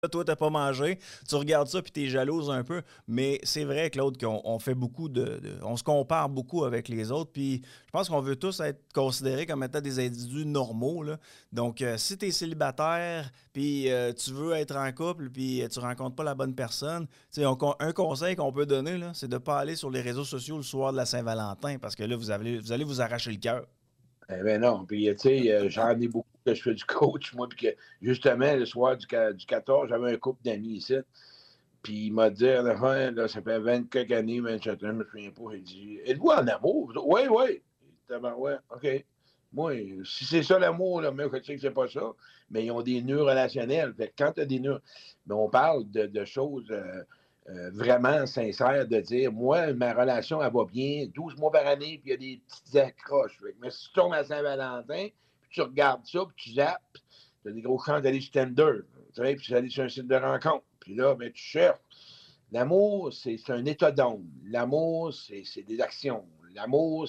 Toi, t'as pas mangé, tu regardes ça puis t'es jalouse un peu. Mais c'est vrai, Claude, qu'on fait beaucoup on se compare beaucoup avec les autres. Puis je pense qu'on veut tous être considérés comme étant des individus normaux, là. Donc, si t'es célibataire puis tu veux être en couple puis tu rencontres pas la bonne personne, tu sais, un conseil qu'on peut donner, là, c'est de pas aller sur les réseaux sociaux le soir de la Saint-Valentin parce que là, vous allez vous arracher le cœur. Eh ben non. Puis, tu sais, j'en ai beaucoup que je fais du coach, moi. Puis que, justement, le soir du 14, j'avais un couple d'amis ici. Puis, il m'a dit, à la fin, là, ça fait 20 quelques années, 27 ans, je me souviens pas. Il dit, êtes-vous en amour? Oui, oui. Ouais, OK. Moi, si c'est ça l'amour, là, mais je sais que c'est pas ça. Mais ils ont des nœuds relationnels. Fait que quand tu as des nœuds. Mais on parle de choses vraiment sincères, de dire, moi, ma relation, elle va bien, 12 mois par année, puis il y a des petites accroches. Fait que, mais si tu tombes à Saint-Valentin, puis tu regardes ça, puis tu zappes, tu as des gros chances d'aller sur Tinder, tu sais, puis tu vas aller sur un site de rencontre. Puis là, ben, tu cherches. L'amour, c'est un état d'âme. L'amour, c'est des actions. L'amour,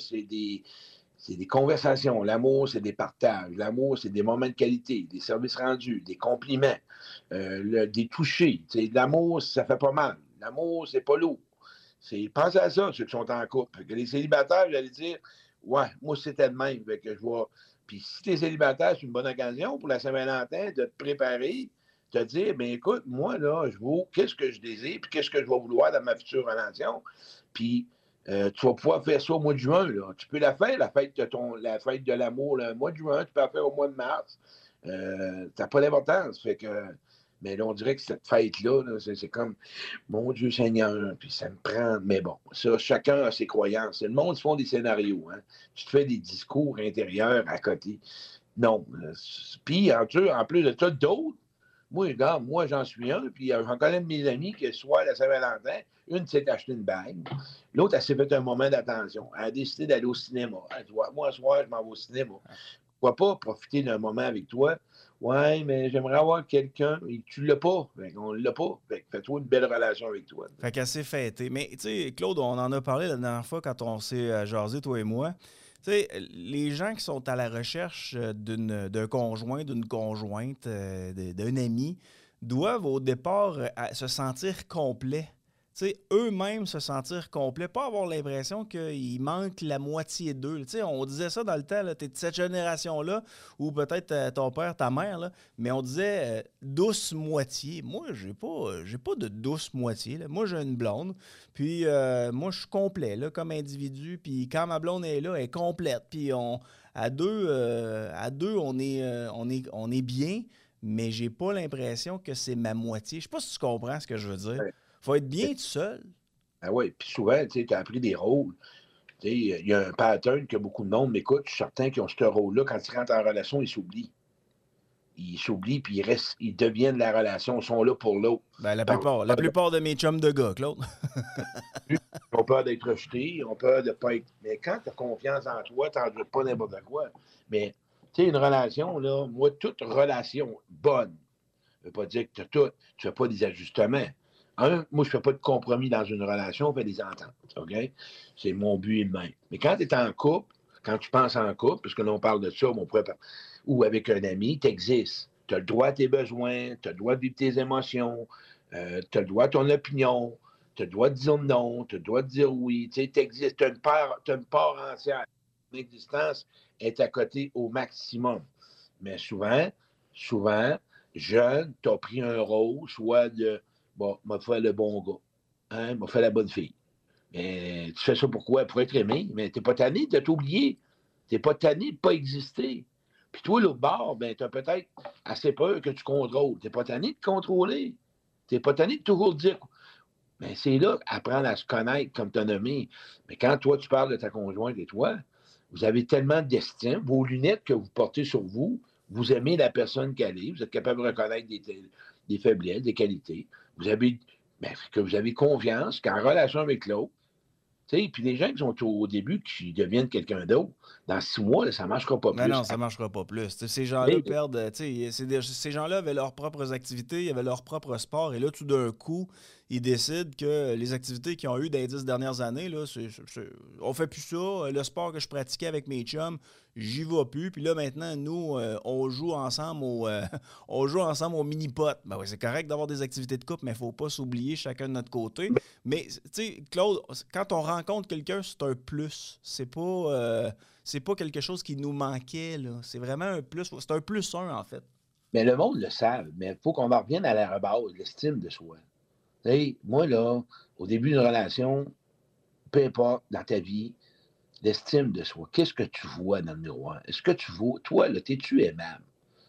c'est des conversations. L'amour, c'est des partages. L'amour, c'est des moments de qualité, des services rendus, des compliments, des touchés. L'amour, ça fait pas mal. L'amour, c'est pas lourd. Pensez à ça, ceux qui sont en couple. Que les célibataires, j'allais dire, ouais, moi, c'était le même. Fait que je vois. Puis si tu es célibataire, c'est une bonne occasion pour la Saint-Valentin de te préparer, de te dire, ben écoute, moi, là, je vaux qu'est-ce que je désire, puis qu'est-ce que je vais vouloir dans ma future relation. Puis tu vas pouvoir faire ça au mois de juin. Là. Tu peux la faire, la fête de l'amour, le mois de juin, tu peux la faire au mois de mars. Ça n'a pas d'importance. Fait que, mais là, on dirait que cette fête-là, là, c'est comme mon Dieu Seigneur, puis ça me prend. Mais bon, ça, chacun a ses croyances. Le monde se font des scénarios. Hein. Tu te fais des discours intérieurs à côté. Non. Puis, en plus de ça, d'autres. Moi, regarde, moi, j'en suis un, puis j'en connais de mes amis que soit la Saint-Valentin, une s'est acheté une bague, l'autre, elle s'est fait un moment d'attention. Elle a décidé d'aller au cinéma. Elle dit, ouais, moi, ce soir, je m'en vais au cinéma. Pourquoi pas profiter d'un moment avec toi? Ouais, mais j'aimerais avoir quelqu'un. Et tu l'as pas. On l'a pas. Fais-toi une belle relation avec toi. Fait qu'assez fêté. Mais tu sais, Claude, on en a parlé la dernière fois quand on s'est jasé, toi et moi. Tu sais, les gens qui sont à la recherche d'un conjoint, d'une conjointe, d'un ami, doivent au départ se sentir complets. Tu sais, eux-mêmes se sentir complets, pas avoir l'impression qu'il manque la moitié d'eux. Tu sais, on disait ça dans le temps, tu es de cette génération-là, ou peut-être ton père, ta mère, là, mais on disait douce moitié. Moi, j'ai pas de douce moitié, là. Moi, j'ai une blonde, puis moi, je suis complet là, comme individu, puis quand ma blonde est là, elle est complète, puis à deux on est bien, mais j'ai pas l'impression que c'est ma moitié. Je sais pas si tu comprends ce que je veux dire. Faut être bien tout seul. Ah oui, puis souvent, tu as appris des rôles. Il y a un pattern que beaucoup de monde m'écoute. Je suis certain qu'ils ont ce rôle-là. Quand ils rentrent en relation, ils s'oublient. Ils s'oublient, puis ils deviennent la relation. Ils sont là pour l'autre. Ben, Par- la plupart de mes chums de gars, Claude. Ils ont peur d'être rejetés, ils ont peur de ne pas être. Mais quand tu as confiance en toi, tu n'en pas n'importe quoi. Mais, tu sais, une relation, là, moi, toute relation bonne, ne veut pas dire que tu as tout. Tu ne fais pas des ajustements. Moi, je ne fais pas de compromis dans une relation, on fait des ententes. OK? C'est mon but et le même. Mais quand tu es en couple, quand tu penses en couple, parce que là, on parle de ça, ou avec un ami, tu existes. Tu as le droit à tes besoins, tu as le droit de vivre tes émotions, tu as le droit à ton opinion, tu as le droit de dire non, tu as le droit de dire oui. Tu sais, tu existes, tu as une part entière. Ton existence est à côté au maximum. Mais souvent, jeune, tu as pris un rôle, soit de, bon, m'a fait le bon gars, hein, m'a fait la bonne fille. Mais tu fais ça pourquoi? Pour être aimé, mais t'es pas tanné de t'oublier. T'es pas tanné de pas exister. Puis toi, l'autre bord, ben, t'as peut-être assez peur que tu contrôles. T'es pas tanné de contrôler. T'es pas tanné de toujours dire. Mais c'est là, apprendre à se connaître, comme tu as nommé. Mais quand toi, tu parles de ta conjointe et toi, vous avez tellement d'estime, vos lunettes que vous portez sur vous, vous aimez la personne qu'elle est, vous êtes capable de reconnaître des faiblesses, des qualités. Que vous avez confiance qu'en relation avec l'autre, puis les gens qui sont au début, qui deviennent quelqu'un d'autre, dans 6 mois, là, ça ne marchera pas Mais non, plus. ça marchera pas plus. T'sais, ces gens-là Mais, perdent. Ces gens-là avaient leurs propres activités, ils avaient leur propre sport, et là, tout d'un coup, ils décident que les activités qu'ils ont eues dans les 10 dernières années, là, on fait plus ça. Le sport que je pratiquais avec mes chums, j'y vais plus. Puis là, maintenant, nous, on joue ensemble on joue ensemble au mini-pot. Ben oui, c'est correct d'avoir des activités de couple, mais il ne faut pas s'oublier chacun de notre côté. Mais, tu sais, Claude, quand on rencontre quelqu'un, c'est un plus. C'est pas quelque chose qui nous manquait, là. C'est vraiment un plus. C'est un plus un, en fait. Mais le monde le savent, mais il faut qu'on en revienne à la base, l'estime de soi. Tu sais, moi, là, au début d'une relation, peu importe, dans ta vie, l'estime de soi. Qu'est-ce que tu vois dans le miroir? Est-ce que tu vois, toi, là, t'es-tu aimable?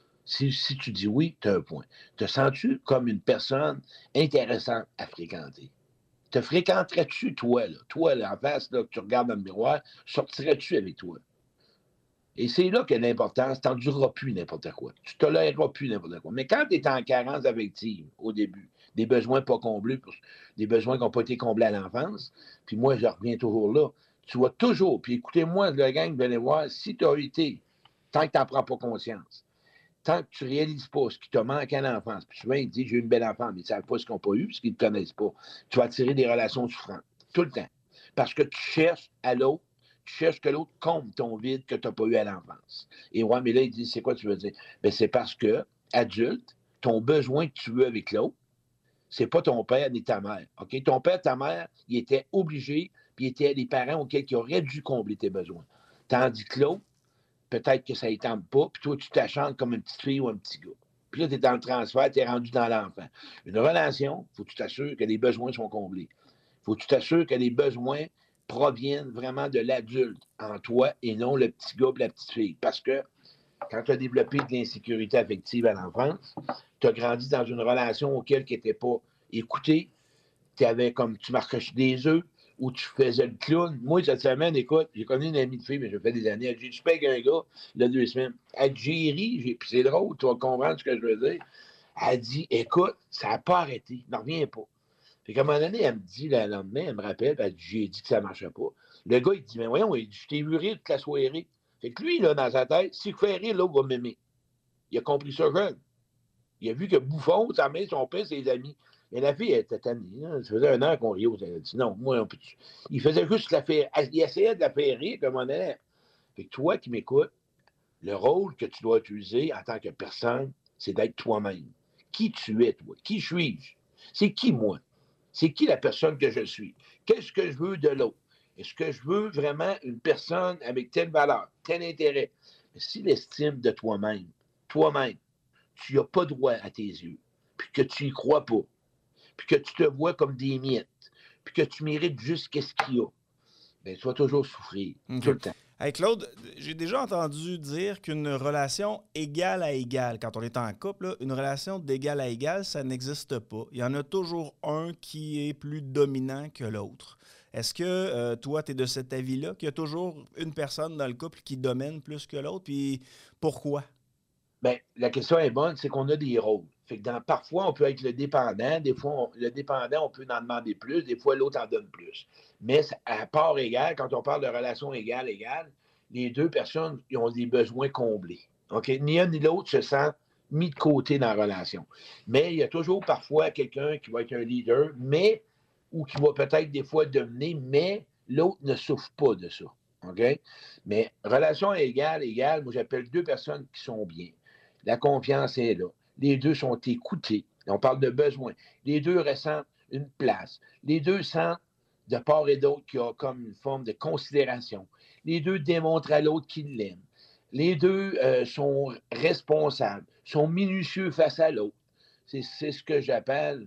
Si tu dis oui, tu as un point. Te sens-tu comme une personne intéressante à fréquenter? Te fréquenterais-tu, toi, là, en face, là, que tu regardes dans le miroir, sortirais-tu avec toi? Et c'est là que l'importance, tu n'endureras plus n'importe quoi. Tu ne toléreras plus n'importe quoi. Mais quand tu es en carence affective au début, des besoins pas comblés, des besoins qui n'ont pas été comblés à l'enfance, puis moi, je reviens toujours là, tu vas toujours, puis écoutez-moi, le gang, venez voir, si tu as été, tant que tu n'en prends pas conscience, tant que tu ne réalises pas ce qui te manque à l'enfance, puis souvent, ils disent, j'ai eu une belle enfance, mais ils ne savent pas ce qu'ils n'ont pas eu, parce qu'ils ne te connaissent pas, tu vas attirer des relations souffrantes, tout le temps. Parce que tu cherches à l'autre, tu cherches que l'autre comble ton vide que tu n'as pas eu à l'enfance. Et ouais, mais là, il dit, c'est quoi tu veux dire? Ben, c'est parce que, adulte, ton besoin que tu veux avec l'autre, c'est pas ton père ni ta mère. OK? Ton père, ta mère, ils étaient obligés, puis ils étaient les parents auxquels ils auraient dû combler tes besoins. Tandis que l'autre, peut-être que ça ne tente pas, puis toi, tu t'achantes comme une petite fille ou un petit gars. Puis là, tu es dans le transfert, tu es rendu dans l'enfant. Une relation, il faut que tu t'assures que les besoins sont comblés. Il faut que tu t'assures que les besoins proviennent vraiment de l'adulte en toi et non le petit gars ou la petite fille. Parce que quand tu as développé de l'insécurité affective à l'enfance, tu as grandi dans une relation auquel tu n'étais pas écouté, tu avais comme tu marquais des œufs ou tu faisais le clown. Moi, cette semaine, écoute, j'ai connu une amie de fille, mais je fais des années. Elle dit, je avec un gars, il y a 2 semaines. Elle dit, j'ai ri, puis c'est drôle, tu vas comprendre ce que je veux dire. Elle dit, écoute, ça n'a pas arrêté, ne reviens pas. Fait qu'à un moment donné, elle me dit, le lendemain, elle me rappelle, elle dit, j'ai dit que ça ne marchait pas. Le gars, il dit, mais voyons, je t'ai vu rire toute la soirée. Fait que lui, là, dans sa tête, s'il fait rire, l'autre va m'aimer. Il a compris ça jeune. Il a vu que Bouffon, sa mère, son père, ses amis. Mais la fille, elle était tannée. Hein. Ça faisait 1 an qu'on riait. Elle a dit, non, moi, on peut. Il faisait juste la faire. Il essayait de la faire rire comme un élève. Fait que toi qui m'écoutes, le rôle que tu dois utiliser en tant que personne, c'est d'être toi-même. Qui tu es, toi? Qui suis-je? C'est qui, moi? C'est qui la personne que je suis? Qu'est-ce que je veux de l'autre? Est-ce que je veux vraiment une personne avec telle valeur, tel intérêt? Mais si l'estime de toi-même, tu n'as pas droit à tes yeux, puis que tu n'y crois pas, puis que tu te vois comme des miettes, puis que tu mérites juste qu'est-ce qu'il y a, bien, tu vas toujours souffrir, OK. tout le temps. Hey Claude, j'ai déjà entendu dire qu'une relation égale à égale, quand on est en couple, là, une relation d'égal à égal, ça n'existe pas. Il y en a toujours un qui est plus dominant que l'autre. Est-ce que toi, tu es de cet avis-là, qu'il y a toujours une personne dans le couple qui domine plus que l'autre? Puis pourquoi? Bien, la question est bonne, c'est qu'on a des rôles. Fait que parfois, on peut être le dépendant, des fois, le dépendant, on peut en demander plus, des fois, l'autre en donne plus. Mais à part égale, quand on parle de relation égale-égale, les deux personnes ils ont des besoins comblés. OK? Ni un ni l'autre se sent mis de côté dans la relation. Mais il y a toujours parfois quelqu'un qui va être un leader, mais ou qui va peut-être des fois dominer, mais l'autre ne souffre pas de ça. OK? Mais relation égale, moi j'appelle deux personnes qui sont bien. La confiance est là. Les deux sont écoutés. On parle de besoin. Les deux ressentent une place. Les deux sentent de part et d'autre qu'il y a comme une forme de considération. Les deux démontrent à l'autre qu'ils l'aiment. Les deux sont responsables, sont minutieux face à l'autre. C'est ce que j'appelle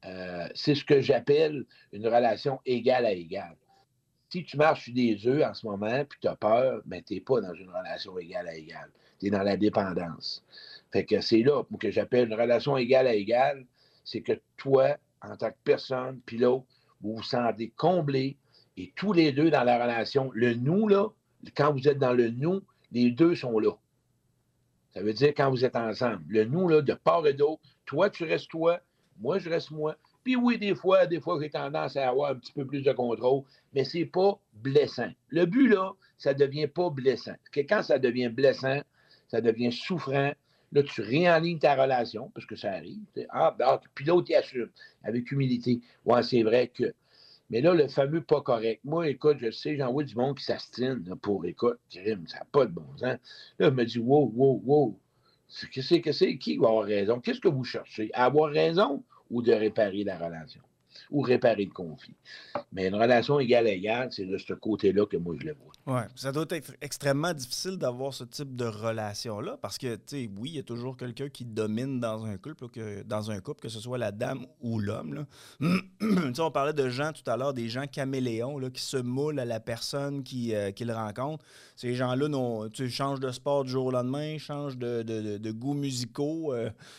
une relation égale à égale. Si tu marches sur des œufs en ce moment puis tu as peur, ben, tu n'es pas dans une relation égale à égale. Tu es dans la dépendance. Fait que c'est là que j'appelle une relation égale à égale. C'est que toi, en tant que personne, puis l'autre, vous vous sentez comblés et tous les deux dans la relation. Le nous, là, quand vous êtes dans le nous, les deux sont là. Ça veut dire quand vous êtes ensemble. Le nous, là, de part et d'autre, toi, tu restes toi, moi, je reste moi. Puis oui, des fois, j'ai tendance à avoir un petit peu plus de contrôle, mais c'est pas blessant. Le but, là, ça devient pas blessant. Parce que quand ça devient blessant, ça devient souffrant. Là, tu réalignes ta relation, parce que ça arrive. Puis l'autre, il assume, avec humilité. Ouais, c'est vrai que. Mais là, le fameux pas correct. Moi, écoute, je sais, j'en vois du monde qui s'astine pour, écoute, crime, ça n'a pas de bon sens. Là, je me dis, wow, wow, wow. Qu'est-ce que c'est? Qui va avoir raison? Qu'est-ce que vous cherchez? À avoir raison ou de réparer la relation? Ou réparer le conflit? Mais une relation égale à égale, c'est de ce côté-là que moi, je le vois. Ouais, ça doit être extrêmement difficile d'avoir ce type de relation-là parce que, tu sais, oui, il y a toujours quelqu'un qui domine dans un couple, que ce soit la dame ou l'homme, là. Tu sais, on parlait de gens tout à l'heure, des gens caméléons, là, qui se moulent à la personne qu'ils rencontrent. Ces gens-là, tu sais, changent de sport du jour au lendemain, changent de goûts musicaux,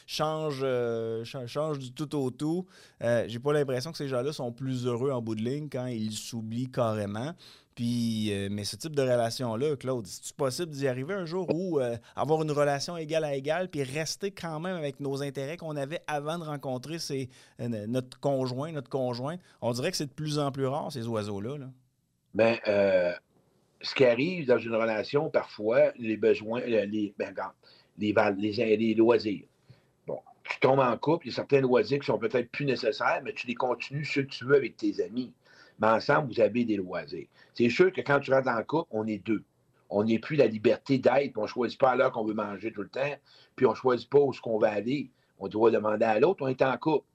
changent du tout au tout. J'ai pas l'impression que ces gens-là sont plus heureux en bout de ligne quand ils s'oublient carrément. Puis, mais ce type de relation-là, Claude, c'est-tu possible d'y arriver un jour où avoir une relation égale à égale, puis rester quand même avec nos intérêts qu'on avait avant de rencontrer notre conjoint, notre conjointe? On dirait que c'est de plus en plus rare, ces oiseaux-là. Là. Ben, ce qui arrive dans une relation, parfois, les besoins, regarde, les loisirs. Bon, tu tombes en couple, il y a certains loisirs qui sont peut-être plus nécessaires, mais tu les continues ceux que tu veux avec tes amis. Mais ensemble, vous avez des loisirs. C'est sûr que quand tu rentres en couple, on est deux. On n'est plus la liberté d'être, on ne choisit pas à l'heure qu'on veut manger tout le temps, puis on ne choisit pas où ce qu'on va aller. On doit demander à l'autre, on est en couple.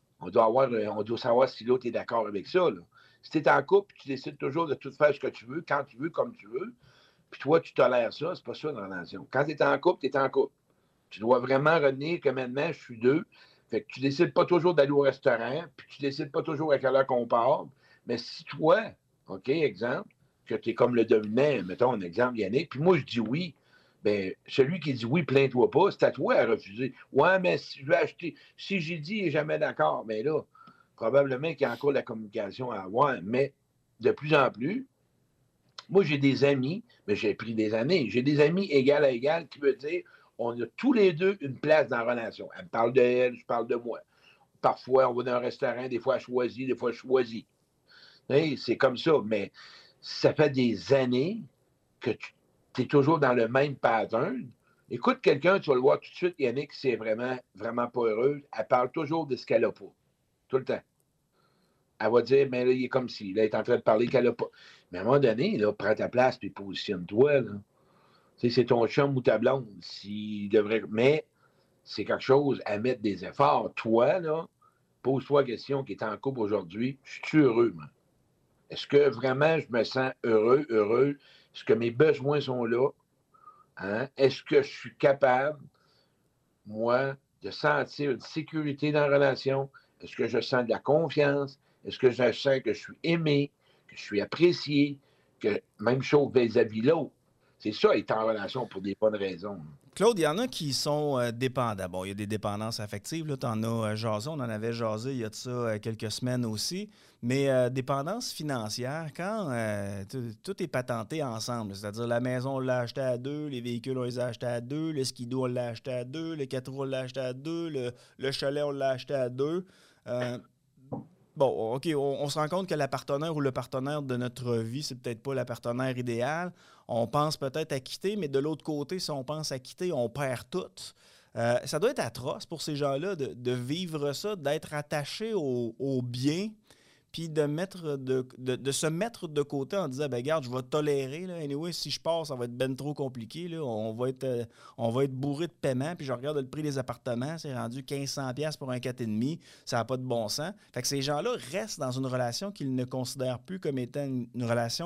On doit savoir si l'autre est d'accord avec ça. Là. Si tu es en couple, tu décides toujours de tout faire ce que tu veux, quand tu veux, comme tu veux, puis toi, tu tolères ça, c'est pas ça une relation. Quand tu es en couple, tu es en couple. Tu dois vraiment retenir que maintenant, je suis deux. Fait que tu décides pas toujours d'aller au restaurant, puis tu décides pas toujours à quelle heure qu'on parle. Mais si toi, OK, exemple, que tu es comme le dominant, mettons un exemple, Yannick, puis moi, je dis oui, bien, celui qui dit oui, plains-toi pas, c'est à toi à refuser. Ouais, mais si je vais acheter, si j'ai dit, il n'est jamais d'accord, mais là, probablement qu'il y a encore de la communication à avoir, mais de plus en plus, moi, j'ai des amis, mais j'ai pris des années. J'ai des amis égal à égal qui veut dire on a tous les deux une place dans la relation. Elle me parle d'elle, je parle de moi. Parfois, on va dans un restaurant, des fois, elle choisit, des fois, je choisis. Hey, c'est comme ça, mais ça fait des années que tu es toujours dans le même pattern. Écoute quelqu'un, tu vas le voir tout de suite, Yannick, si elle est vraiment, vraiment pas heureuse. Elle parle toujours de ce qu'elle n'a pas. Tout le temps. Elle va dire, mais là, il est comme si, là, elle est en train de parler qu'elle n'a pas. Mais à un moment donné, là, prends ta place et positionne-toi. Là. Tu sais, c'est ton chum ou ta blonde. S'il devrait. Mais c'est quelque chose à mettre des efforts. Toi, là, pose-toi la question qui est en couple aujourd'hui. Je suis heureux, moi? Est-ce que vraiment je me sens heureux, heureux? Est-ce que mes besoins sont là? Hein? Est-ce que je suis capable, moi, de sentir une sécurité dans la relation? Est-ce que je sens de la confiance? Est-ce que je sens que je suis aimé, que je suis apprécié, que même chose vis-à-vis l'autre? C'est ça, être en relation pour des bonnes raisons. Claude, il y en a qui sont dépendants. Bon, il y a des dépendances affectives. Tu en as jasé, on en avait jasé il y a de ça quelques semaines aussi. Mais dépendance financière, quand tout est patenté ensemble, c'est-à-dire la maison, on l'a acheté à deux, les véhicules, on les a achetés à deux, le skido, on l'a acheté à deux, le 4 roues, on l'a acheté à deux, le chalet, on l'a acheté à deux. Euh, Bon, OK, on se rend compte que la partenaire ou le partenaire de notre vie, c'est peut-être pas la partenaire idéale. On pense peut-être à quitter, mais de l'autre côté, si on pense à quitter, on perd tout. Ça doit être atroce pour ces gens-là de vivre ça, d'être attaché au bien, puis de se mettre de côté en disant, ben regarde, je vais tolérer, là. Anyway, si je pars, ça va être ben trop compliqué, là. On va être bourré de paiement, puis je regarde le prix des appartements, c'est rendu 1500$ pour un 4,5, ça n'a pas de bon sens. Fait que ces gens-là restent dans une relation qu'ils ne considèrent plus comme étant une relation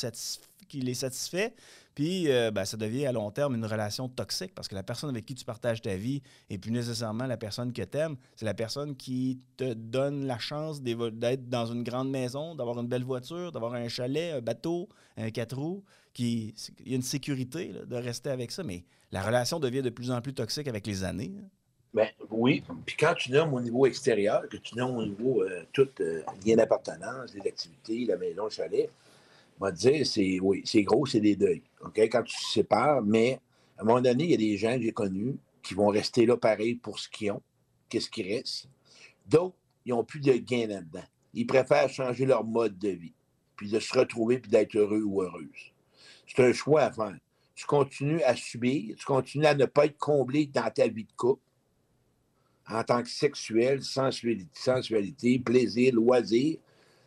qui les satisfait, puis ben, ça devient à long terme une relation toxique parce que la personne avec qui tu partages ta vie n'est plus nécessairement la personne que tu aimes, c'est la personne qui te donne la chance d'être dans une grande maison, d'avoir une belle voiture, d'avoir un chalet, un bateau, un 4 roues, il y a une sécurité là, de rester avec ça, mais la relation devient de plus en plus toxique avec les années. Hein. Ben oui. Puis quand tu nommes au niveau extérieur, que tu nommes au niveau tout lien d'appartenance, les activités, la maison, le chalet, on va te dire, c'est gros, c'est des deuils. OK? Quand tu te sépares, mais à un moment donné, il y a des gens que j'ai connus qui vont rester là pareil pour ce qu'ils ont, qu'est-ce qui reste. D'autres, ils n'ont plus de gain là-dedans. Ils préfèrent changer leur mode de vie, puis de se retrouver, puis d'être heureux ou heureuse. C'est un choix à faire. Tu continues à subir, tu continues à ne pas être comblé dans ta vie de couple, en tant que sexuel, sensualité, plaisir, loisir,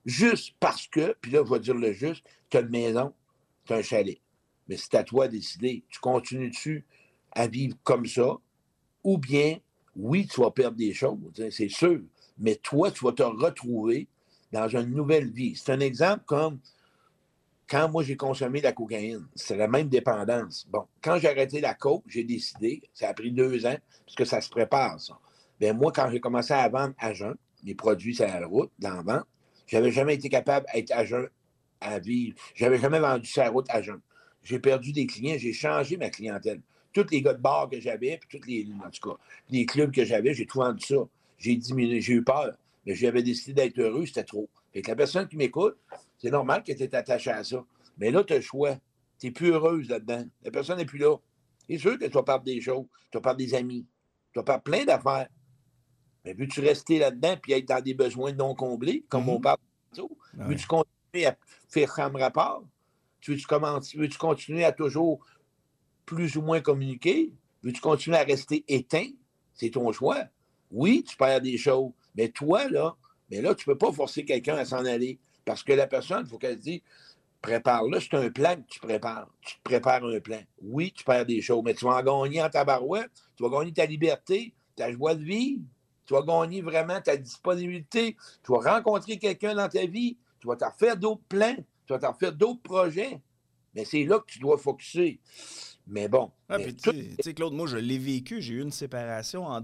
Juste parce que, puis là, je vais dire le juste, tu as une maison, tu as un chalet. Mais c'est à toi de décider. Tu continues dessus à vivre comme ça, ou bien, oui, tu vas perdre des choses, c'est sûr, mais toi, tu vas te retrouver dans une nouvelle vie. C'est un exemple comme quand moi j'ai consommé la cocaïne. C'est la même dépendance. Bon, quand j'ai arrêté la coke, j'ai décidé, ça a pris 2 ans, parce que ça se prépare, ça. Bien, moi, quand j'ai commencé à vendre à jeun, mes produits sur la route, dans la vente, j'avais jamais été capable d'être à jeun, à vivre. J'avais jamais vendu sur la route à jeun. J'ai perdu des clients, j'ai changé ma clientèle. Tous les gars de bar que j'avais, puis tous les, en tout cas, les clubs que j'avais, j'ai tout vendu ça. J'ai diminué, j'ai eu peur. Mais j'avais décidé d'être heureux, c'était trop. Fait que la personne qui m'écoute, c'est normal qu'elle était attachée à ça. Mais là, tu as le choix. Tu n'es plus heureuse là-dedans. La personne n'est plus là. C'est sûr que tu vas perdre des choses, tu vas perdre des amis, tu vas perdre plein d'affaires. Mais veux-tu rester là-dedans et être dans des besoins non comblés, comme on parle tantôt? Ouais. Veux-tu continuer à faire comme rapport? Veux-tu continuer à toujours plus ou moins communiquer? Veux-tu continuer à rester éteint? C'est ton choix. Oui, tu perds des choses. Mais toi, là, tu ne peux pas forcer quelqu'un à s'en aller. Parce que la personne, il faut qu'elle se dise, prépare-le, c'est un plan que tu prépares. Tu te prépares un plan. Oui, tu perds des choses, mais tu vas en gagner en tabarouette. Tu vas gagner ta liberté, ta joie de vivre. Tu vas gagner vraiment ta disponibilité. Tu vas rencontrer quelqu'un dans ta vie. Tu vas t'en faire d'autres plans. Tu vas t'en faire d'autres projets. Mais c'est là que tu dois focusser. Mais bon. Ah, Mais puis tout... tu sais, Claude, moi, je l'ai vécu. J'ai eu une séparation en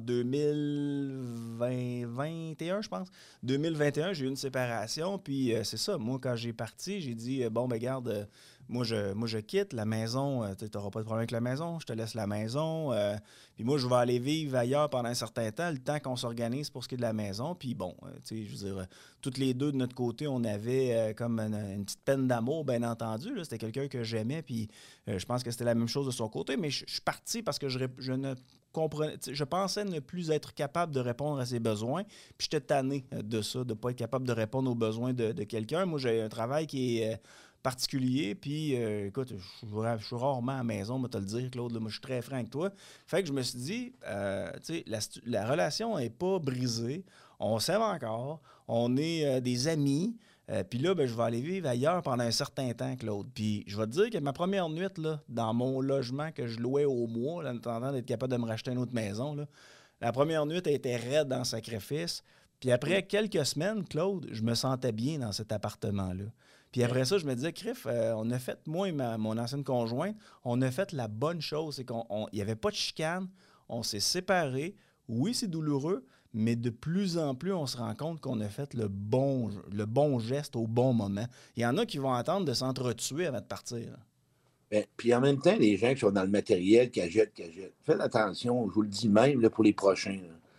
2021, je pense. 2021, j'ai eu une séparation. Puis c'est ça, moi, quand j'ai parti, j'ai dit, bon, ben garde, moi, je quitte la maison. Tu n'auras pas de problème avec la maison. Je te laisse la maison. Puis moi, je vais aller vivre ailleurs pendant un certain temps, le temps qu'on s'organise pour ce qui est de la maison. Puis bon, tu sais, je veux dire, toutes les deux de notre côté, on avait comme une petite peine d'amour, bien entendu. Là. C'était quelqu'un que j'aimais. Puis je pense que c'était la même chose de son côté. Mais je suis parti parce que je ne comprenais, je pensais ne plus être capable de répondre à ses besoins. Puis j'étais tanné de ça, de ne pas être capable de répondre aux besoins de quelqu'un. Moi, j'ai un travail qui est particulier. Puis, écoute, je suis rarement à la maison, moi, te le dire, Claude. Là, moi, je suis très franc avec toi. Fait que je me suis dit, tu sais, la relation n'est pas brisée. On s'aime encore. On est des amis. Puis là, ben, je vais aller vivre ailleurs pendant un certain temps, Claude. Puis je vais te dire que ma première nuit, là, dans mon logement que je louais au mois, là, en attendant d'être capable de me racheter une autre maison, là, la première nuit a été raide en sacrifice. Puis après quelques semaines, Claude, je me sentais bien dans cet appartement-là. Puis après ça, je me disais, Criff, on a fait, moi et mon ancienne conjointe, on a fait la bonne chose. C'est qu'il n'y avait pas de chicane, on s'est séparés. Oui, c'est douloureux, mais de plus en plus, on se rend compte qu'on a fait le bon geste au bon moment. Il y en a qui vont attendre de s'entretuer avant de partir. Ben, puis en même temps, les gens qui sont dans le matériel, qui achètent. Faites attention, je vous le dis même là, pour les prochains.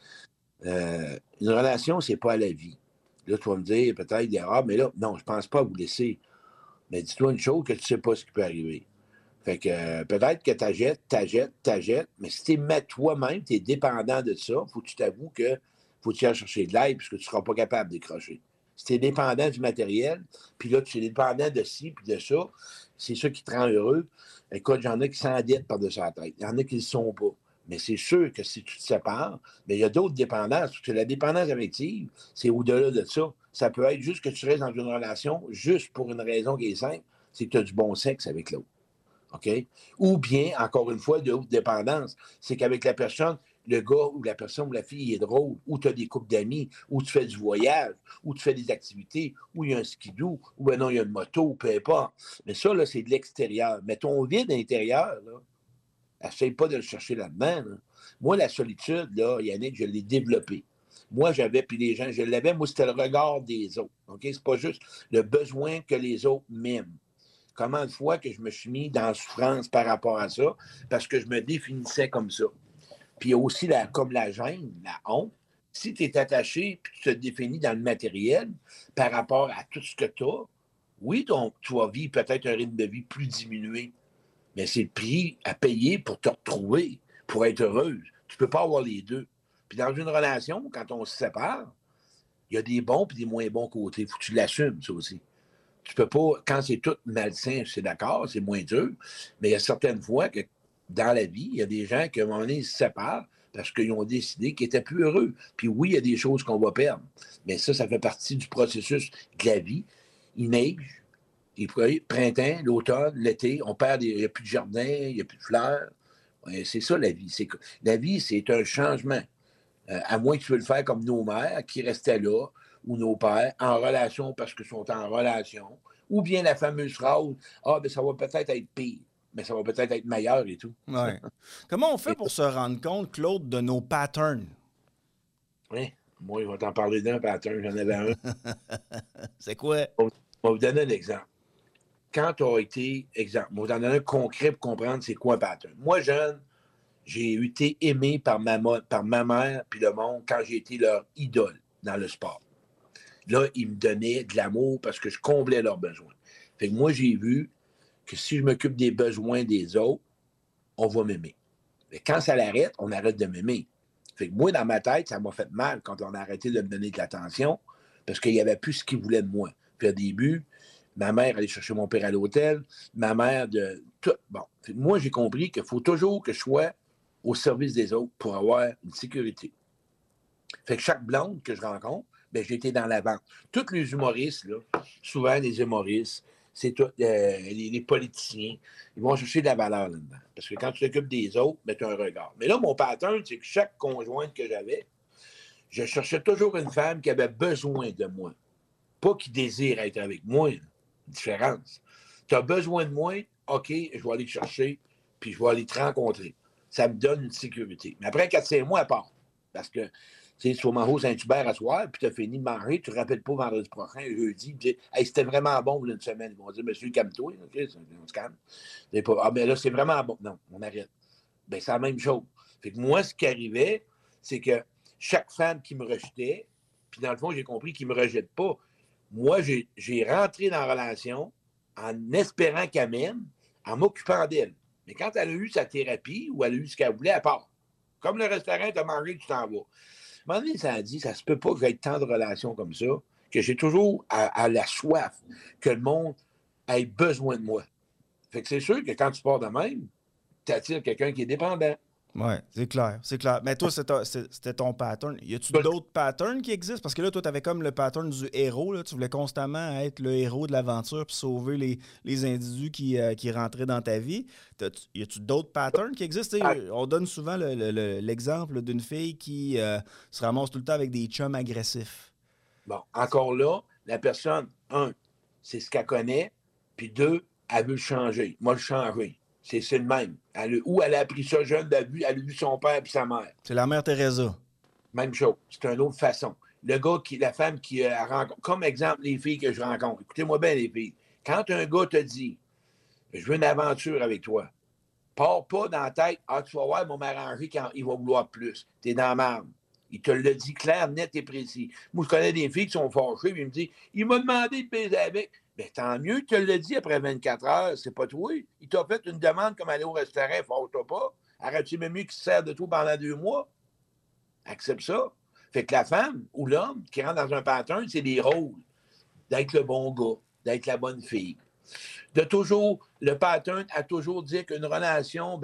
Une relation, c'est pas à la vie. Là, tu vas me dire peut-être, ah, mais là, non, je pense pas à vous laisser. Mais dis-toi une chose que tu sais pas ce qui peut arriver. Fait que peut-être que t'achètes, mais si t'es toi-même, t'es dépendant de ça, faut que tu t'avoues que faut que tu ailles chercher de l'aide puisque tu seras pas capable de décrocher. Si t'es dépendant du matériel, puis là, tu es dépendant de ci, puis de ça, c'est ça qui te rend heureux. Écoute, il y en a qui s'endettent par-dessus la tête. Il y en a qui ne le sont pas. Mais c'est sûr que si tu te sépares, mais il y a d'autres dépendances. Parce que la dépendance affective, c'est au-delà de ça. Ça peut être juste que tu restes dans une relation juste pour une raison qui est simple, c'est que tu as du bon sexe avec l'autre. OK? Ou bien, encore une fois, de haute dépendance, c'est qu'avec la personne, le gars ou la personne ou la fille est drôle, ou tu as des couples d'amis, ou tu fais du voyage, ou tu fais des activités, ou il y a un skidoo, ou ben non, il y a une moto, peu importe. Mais ça, là, c'est de l'extérieur. Mais ton vide intérieur, là, essaye pas de le chercher là-dedans. Là. Moi, la solitude, là, Yannick, je l'ai développée. Moi, j'avais, puis les gens, je l'avais, moi, c'était le regard des autres. OK? C'est pas juste le besoin que les autres m'aiment. Combien de fois que je me suis mis dans la souffrance par rapport à ça, parce que je me définissais comme ça. Puis il y a aussi comme la gêne, la honte. Si tu es attaché puis tu te définis dans le matériel par rapport à tout ce que tu as, oui, donc, tu vas vivre peut-être un rythme de vie plus diminué, mais c'est le prix à payer pour te retrouver, pour être heureuse. Tu ne peux pas avoir les deux. Puis dans une relation, quand on se sépare, il y a des bons et des moins bons côtés. Il faut que tu l'assumes, ça aussi. Tu peux pas, quand c'est tout malsain, c'est d'accord, c'est moins dur, mais il y a certaines fois que dans la vie, il y a des gens qui, à un moment donné, ils se séparent parce qu'ils ont décidé qu'ils étaient plus heureux. Puis oui, il y a des choses qu'on va perdre, mais ça fait partie du processus de la vie. Il neige, printemps, l'automne, l'été, il n'y a plus de jardin, il n'y a plus de fleurs. C'est ça la vie. La vie, c'est un changement. À moins que tu veux le faire comme nos mères qui restaient là, ou nos pères, en relation parce qu'ils sont en relation, ou bien la fameuse phrase, ben ça va peut-être être pire, mais ça va peut-être être meilleur et tout. Ouais. Comment on fait pour se rendre compte, Claude, de nos patterns? Oui, moi, je vais t'en parler d'un pattern, j'en avais un. C'est quoi? Je vais vous donner un exemple. Quand tu as été, exemple, je vais vous donner un concret pour comprendre c'est quoi un pattern. Moi, jeune, j'ai été aimé par ma mère puis le monde quand j'ai été leur idole dans le sport. Là, ils me donnaient de l'amour parce que je comblais leurs besoins. Fait que moi, j'ai vu que si je m'occupe des besoins des autres, on va m'aimer. Mais quand ça l'arrête, on arrête de m'aimer. Fait que moi, dans ma tête, ça m'a fait mal quand on a arrêté de me donner de l'attention parce qu'il n'y avait plus ce qu'ils voulaient de moi. Puis au début, ma mère allait chercher mon père à l'hôtel, ma mère de tout. Bon, moi, j'ai compris qu'il faut toujours que je sois au service des autres pour avoir une sécurité. Fait que chaque blonde que je rencontre, ben, j'ai été dans la vente. Tous les humoristes, là, souvent les humoristes, c'est tous les politiciens, ils vont chercher de la valeur là-dedans. Parce que quand tu t'occupes des autres, ben, tu as un regard. Mais là, mon pattern, c'est que chaque conjointe que j'avais, je cherchais toujours une femme qui avait besoin de moi. Pas qui désire être avec moi. Là. Différence. Tu as besoin de moi, OK, je vais aller te chercher, puis je vais aller te rencontrer. Ça me donne une sécurité. Mais après 4-5 mois, à part. Parce que tu sais, tu vas manger au Saint-Hubert à soir, puis tu as fini de manger, tu ne te rappelles pas vendredi prochain, jeudi, tu dis, hey, c'était vraiment bon pour une semaine. Ils vont dire, monsieur, calme-toi, okay, on se calme. Ah, ben là, c'est vraiment bon. Non, on arrête. Ben, c'est la même chose. Fait que moi, ce qui arrivait, c'est que chaque femme qui me rejetait, puis dans le fond, j'ai compris qu'ils ne me rejettent pas. Moi, j'ai rentré dans la relation en espérant qu'elle m'aime, en m'occupant d'elle. Mais quand elle a eu sa thérapie ou elle a eu ce qu'elle voulait, elle part. Comme le restaurant, tu as mangé, tu t'en vas. À un moment donné, ça a dit, ça se peut pas que j'aie tant de relations comme ça, que j'ai toujours à la soif que le monde ait besoin de moi. Fait que c'est sûr que quand tu pars de même, tu attires quelqu'un qui est dépendant. Oui, c'est clair, c'est clair. Mais toi, c'était ton pattern. Y a-tu d'autres patterns qui existent? Parce que là, toi, tu avais comme le pattern du héros. Là. Tu voulais constamment être le héros de l'aventure puis sauver les individus qui rentraient dans ta vie. Y a-tu d'autres patterns qui existent? On donne souvent l'exemple d'une fille qui se ramasse tout le temps avec des chums agressifs. Bon, encore là, la personne, c'est ce qu'elle connaît, puis 2, elle veut le changer. Moi, le changer. C'est le même. Elle a appris ça jeune, elle a vu son père et sa mère. C'est la mère Teresa. Même chose. C'est une autre façon. La femme qui rencontre, comme exemple, les filles que je rencontre. Écoutez-moi bien, les filles. Quand un gars te dit, je veux une aventure avec toi, pars pas dans la tête, tu vas voir, il va m'arranger quand il va vouloir plus. T'es dans la merde. Il te le dit clair, net et précis. Moi, je connais des filles qui sont fâchées, puis ils me disent, il m'a demandé de baiser avec. Bien, tant mieux, tu te le dit après 24 heures, c'est pas toi. Il t'a fait une demande comme aller au restaurant, fâche-toi pas. Arrête-tu même mieux qu'il se sert de tout pendant 2 mois? Accepte ça. Fait que la femme ou l'homme qui rentre dans un pattern, c'est des rôles. D'être le bon gars, d'être la bonne fille. Le pattern a toujours dit qu'une relation,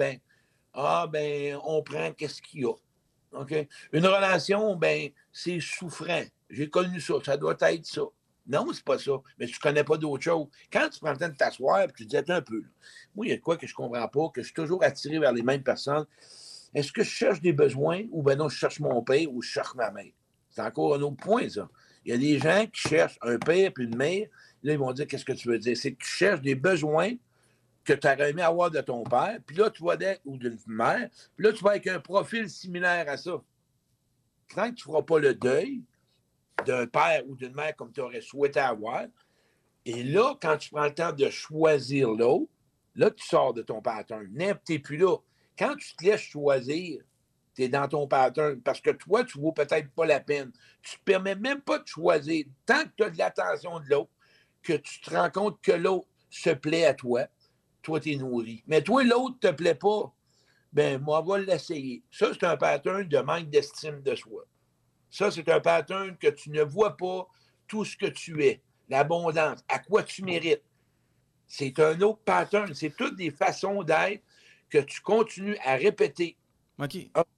on prend qu'est-ce qu'il y a. OK? Une relation, c'est souffrant. J'ai connu ça. Ça doit être ça. Non, c'est pas ça. Mais tu ne connais pas d'autre chose. Quand tu prends le temps de t'asseoir et tu te dis, attends un peu. Là. Moi, il y a de quoi que je ne comprends pas, que je suis toujours attiré vers les mêmes personnes. Est-ce que je cherche des besoins ou non, je cherche mon père ou je cherche ma mère? C'est encore un autre point, ça. Il y a des gens qui cherchent un père et une mère. Là, ils vont dire, qu'est-ce que tu veux dire? C'est que tu cherches des besoins que tu aurais aimé avoir de ton père, puis là, tu vas ou d'une mère, puis là, tu vas avec un profil similaire à ça. Tant que tu ne feras pas le deuil d'un père ou d'une mère comme tu aurais souhaité avoir, et là, quand tu prends le temps de choisir l'autre, là, tu sors de ton pattern. Tu n'es plus là. Quand tu te laisses choisir, tu es dans ton pattern, parce que toi, tu ne vaux peut-être pas la peine. Tu ne te permets même pas de choisir. Tant que tu as de l'attention de l'autre, que tu te rends compte que l'autre se plaît à toi, toi, tu es nourri. Mais toi, l'autre ne te plaît pas, moi, on va l'essayer. Ça, c'est un pattern de manque d'estime de soi. Ça, c'est un pattern que tu ne vois pas tout ce que tu es, l'abondance, à quoi tu mérites. C'est un autre pattern. C'est toutes des façons d'être que tu continues à répéter. OK.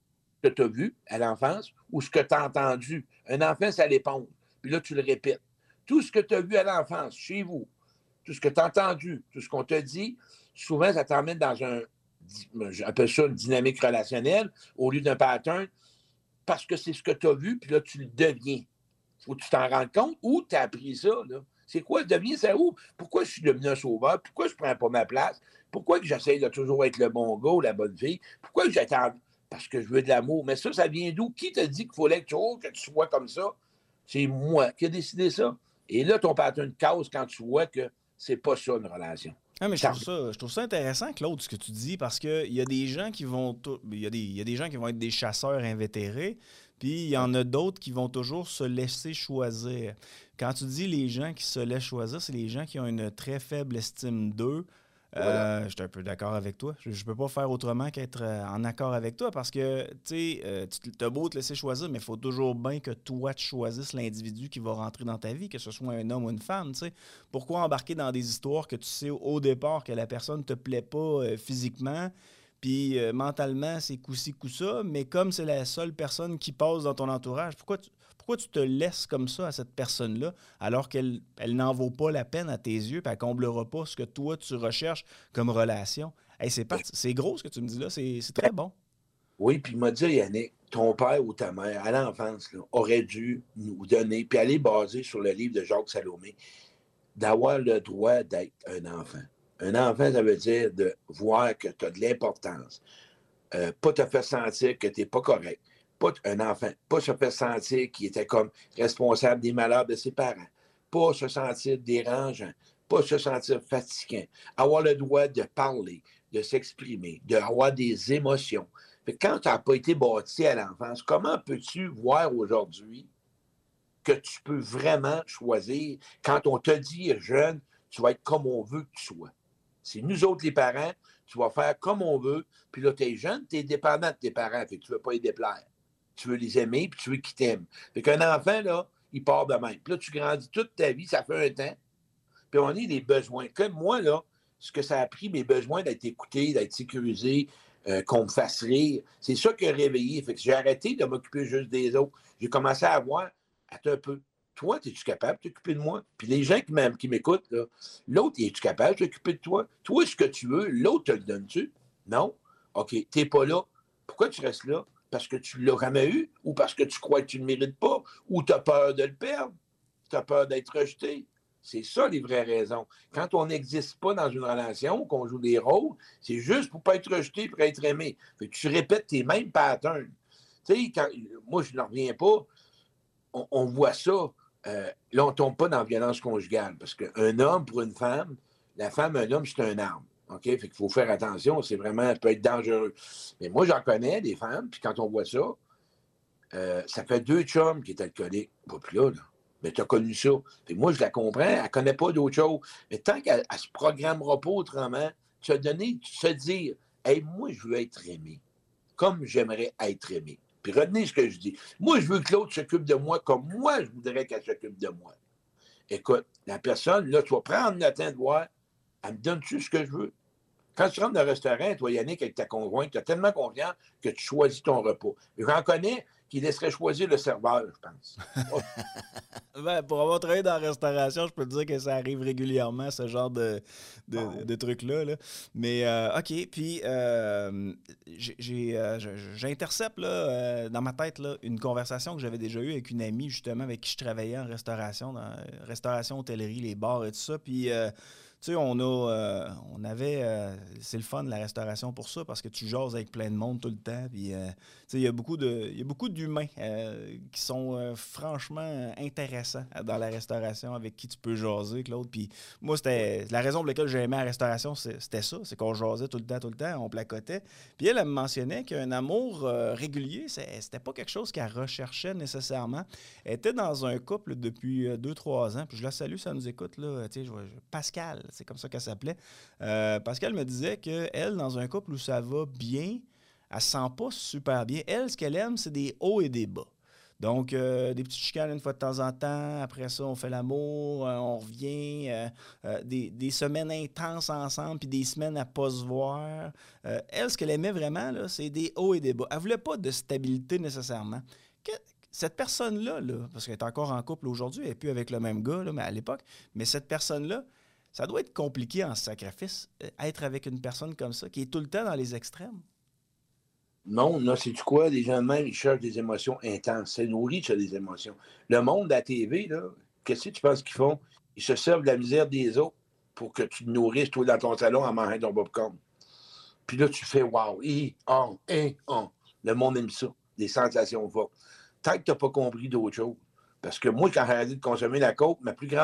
que tu as vu à l'enfance ou ce que tu as entendu. Un enfant, ça l'éponge. Puis là, tu le répètes. Tout ce que tu as vu à l'enfance, chez vous, tout ce que tu as entendu, tout ce qu'on t'a dit, souvent, ça t'emmène dans j'appelle ça une dynamique relationnelle au lieu d'un pattern, parce que c'est ce que tu as vu, puis là, tu le deviens. Il faut que tu t'en rendes compte où tu as appris ça, là. C'est quoi, deviens ça où? Pourquoi je suis devenu un sauveur? Pourquoi je ne prends pas ma place? Pourquoi que j'essaie de toujours être le bon gars ou la bonne fille? Pourquoi que j'attends? Parce que je veux de l'amour. Mais ça vient d'où? Qui t'a dit qu'il fallait que tu sois comme ça? C'est moi qui ai décidé ça. Et là, ton pattern casse quand tu vois que c'est pas ça une relation. Ah, mais je trouve ça intéressant, Claude, ce que tu dis, parce qu'il y a des gens qui vont il y a des gens qui vont être des chasseurs invétérés, puis il y en a d'autres qui vont toujours se laisser choisir. Quand tu dis les gens qui se laissent choisir, c'est les gens qui ont une très faible estime d'eux. Voilà. Je suis un peu d'accord avec toi. Je ne peux pas faire autrement qu'être en accord avec toi parce que, tu sais, tu as beau te laisser choisir, mais il faut toujours bien que toi, tu choisisses l'individu qui va rentrer dans ta vie, que ce soit un homme ou une femme, tu sais. Pourquoi embarquer dans des histoires que tu sais au départ que la personne ne te plaît pas physiquement, puis mentalement, c'est coup-ci, coup-ça, mais comme c'est la seule personne qui passe dans ton entourage, pourquoi tu te laisses comme ça à cette personne-là alors qu'elle n'en vaut pas la peine à tes yeux et elle ne comblera pas ce que toi, tu recherches comme relation? Hey, c'est gros ce que tu me dis là, c'est très bon. Oui, puis il m'a dit, Yannick, ton père ou ta mère, à l'enfance, là, aurait dû nous donner, puis aller baser sur le livre de Jacques Salomé, d'avoir le droit d'être un enfant. Un enfant, ça veut dire de voir que tu as de l'importance. Pas te faire sentir que tu n'es pas correct. Pas un enfant, pas se faire sentir qu'il était comme responsable des malheurs de ses parents. Pas se sentir dérangeant. Pas se sentir fatiguant. Avoir le droit de parler, de s'exprimer, d'avoir des émotions. Fait que quand tu n'as pas été bâti à l'enfance, comment peux-tu voir aujourd'hui que tu peux vraiment choisir quand on te dit jeune, tu vas être comme on veut que tu sois? C'est nous autres, les parents, tu vas faire comme on veut, puis là, tu es jeune, tu es dépendant de tes parents, fait que tu ne veux pas les déplaire. Tu veux les aimer, puis tu veux qu'ils t'aiment. Fait qu'un enfant, là, il part de même. Puis là, tu grandis toute ta vie, ça fait un temps, puis on a des besoins. Comme moi, là, ce que ça a pris, mes besoins d'être écouté, d'être sécurisé, qu'on me fasse rire, c'est ça qui a réveillé. Fait que j'ai arrêté de m'occuper juste des autres. J'ai commencé à voir, attends un peu, toi, es-tu capable de t'occuper de moi? Puis les gens qui m'écoutent, là, l'autre, es-tu capable de t'occuper de toi? Toi, ce que tu veux, l'autre te le donne-tu? Non? OK, t'es pas là. Pourquoi tu restes là? Parce que tu l'as jamais eu? Ou parce que tu crois que tu ne le mérites pas? Ou tu as peur de le perdre? Tu as peur d'être rejeté? C'est ça, les vraies raisons. Quand on n'existe pas dans une relation, qu'on joue des rôles, c'est juste pour ne pas être rejeté, pour être aimé. Fait que tu répètes tes mêmes patterns. Tu sais, moi, je ne reviens pas. On voit ça. Là, on ne tombe pas dans la violence conjugale. Parce qu'un homme pour une femme, la femme, un homme, c'est un arme. OK? Fait qu'il faut faire attention. C'est vraiment, ça peut être dangereux. Mais moi, j'en connais des femmes, puis quand on voit ça, ça fait 2 chums qui est alcoolique. Pas plus là. Mais tu as connu ça. Puis moi, je la comprends. Elle ne connaît pas d'autre chose. Mais tant qu'elle ne se programmera pas autrement, tu as donné, tu te dire, hey, moi, je veux être aimé. Comme j'aimerais être aimé. Puis retenez ce que je dis. Moi, je veux que l'autre s'occupe de moi comme moi, je voudrais qu'elle s'occupe de moi. Écoute, la personne, là, tu vas prendre le temps de voir, elle me donne-tu ce que je veux? Quand tu rentres dans un restaurant, toi, Yannick, avec ta conjointe, tu as tellement confiance que tu choisis ton repas. J'en connais qui laisserait choisir le serveur, je pense. Ben, pour avoir travaillé dans la restauration, je peux te dire que ça arrive régulièrement, ce genre de trucs-là. Là. Mais, OK, puis j'intercepte dans ma tête là, une conversation que j'avais déjà eue avec une amie, justement, avec qui je travaillais en restauration, restauration, hôtellerie, les bars et tout ça. Puis, tu sais, on avait... c'est le fun, la restauration, pour ça, parce que tu jases avec plein de monde tout le temps. Puis, tu sais, il y a beaucoup d'humains qui sont franchement intéressants dans la restauration, avec qui tu peux jaser, Claude. Puis, moi, c'était la raison pour laquelle j'aimais la restauration, c'était ça. C'est qu'on jasait tout le temps, on placotait. Puis, elle me mentionnait qu'un amour régulier, c'était pas quelque chose qu'elle recherchait nécessairement. Elle était dans un couple depuis 2-3 ans. Puis, je la salue, ça nous écoute, là. Tu sais, Pascal. C'est comme ça qu'elle s'appelait. Pascal me disait qu'elle, dans un couple où ça va bien, elle ne se sent pas super bien. Elle, ce qu'elle aime, c'est des hauts et des bas. Donc, des petites chicanes une fois de temps en temps. Après ça, on fait l'amour, on revient. Des semaines intenses ensemble, puis des semaines à pas se voir. Elle, ce qu'elle aimait vraiment, là, c'est des hauts et des bas. Elle voulait pas de stabilité nécessairement. Que- Cette personne-là, là, parce qu'elle est encore en couple aujourd'hui, elle n'est plus avec le même gars, là, mais à l'époque, mais cette personne-là, ça doit être compliqué en sacrifice, être avec une personne comme ça, qui est tout le temps dans les extrêmes. Non, là, c'est-tu quoi? Les gens de même, ils cherchent des émotions intenses. C'est nourri, ça, des émotions. Le monde à la TV, là, qu'est-ce que tu penses qu'ils font? Ils se servent de la misère des autres pour que tu te nourrisses, toi, dans ton salon, en mangeant ton popcorn. Puis là, tu fais wow, oh. Le monde aime ça, des sensations fortes. Tant que tu n'as pas compris d'autre chose. Parce que moi, quand j'ai arrêté de consommer la coke,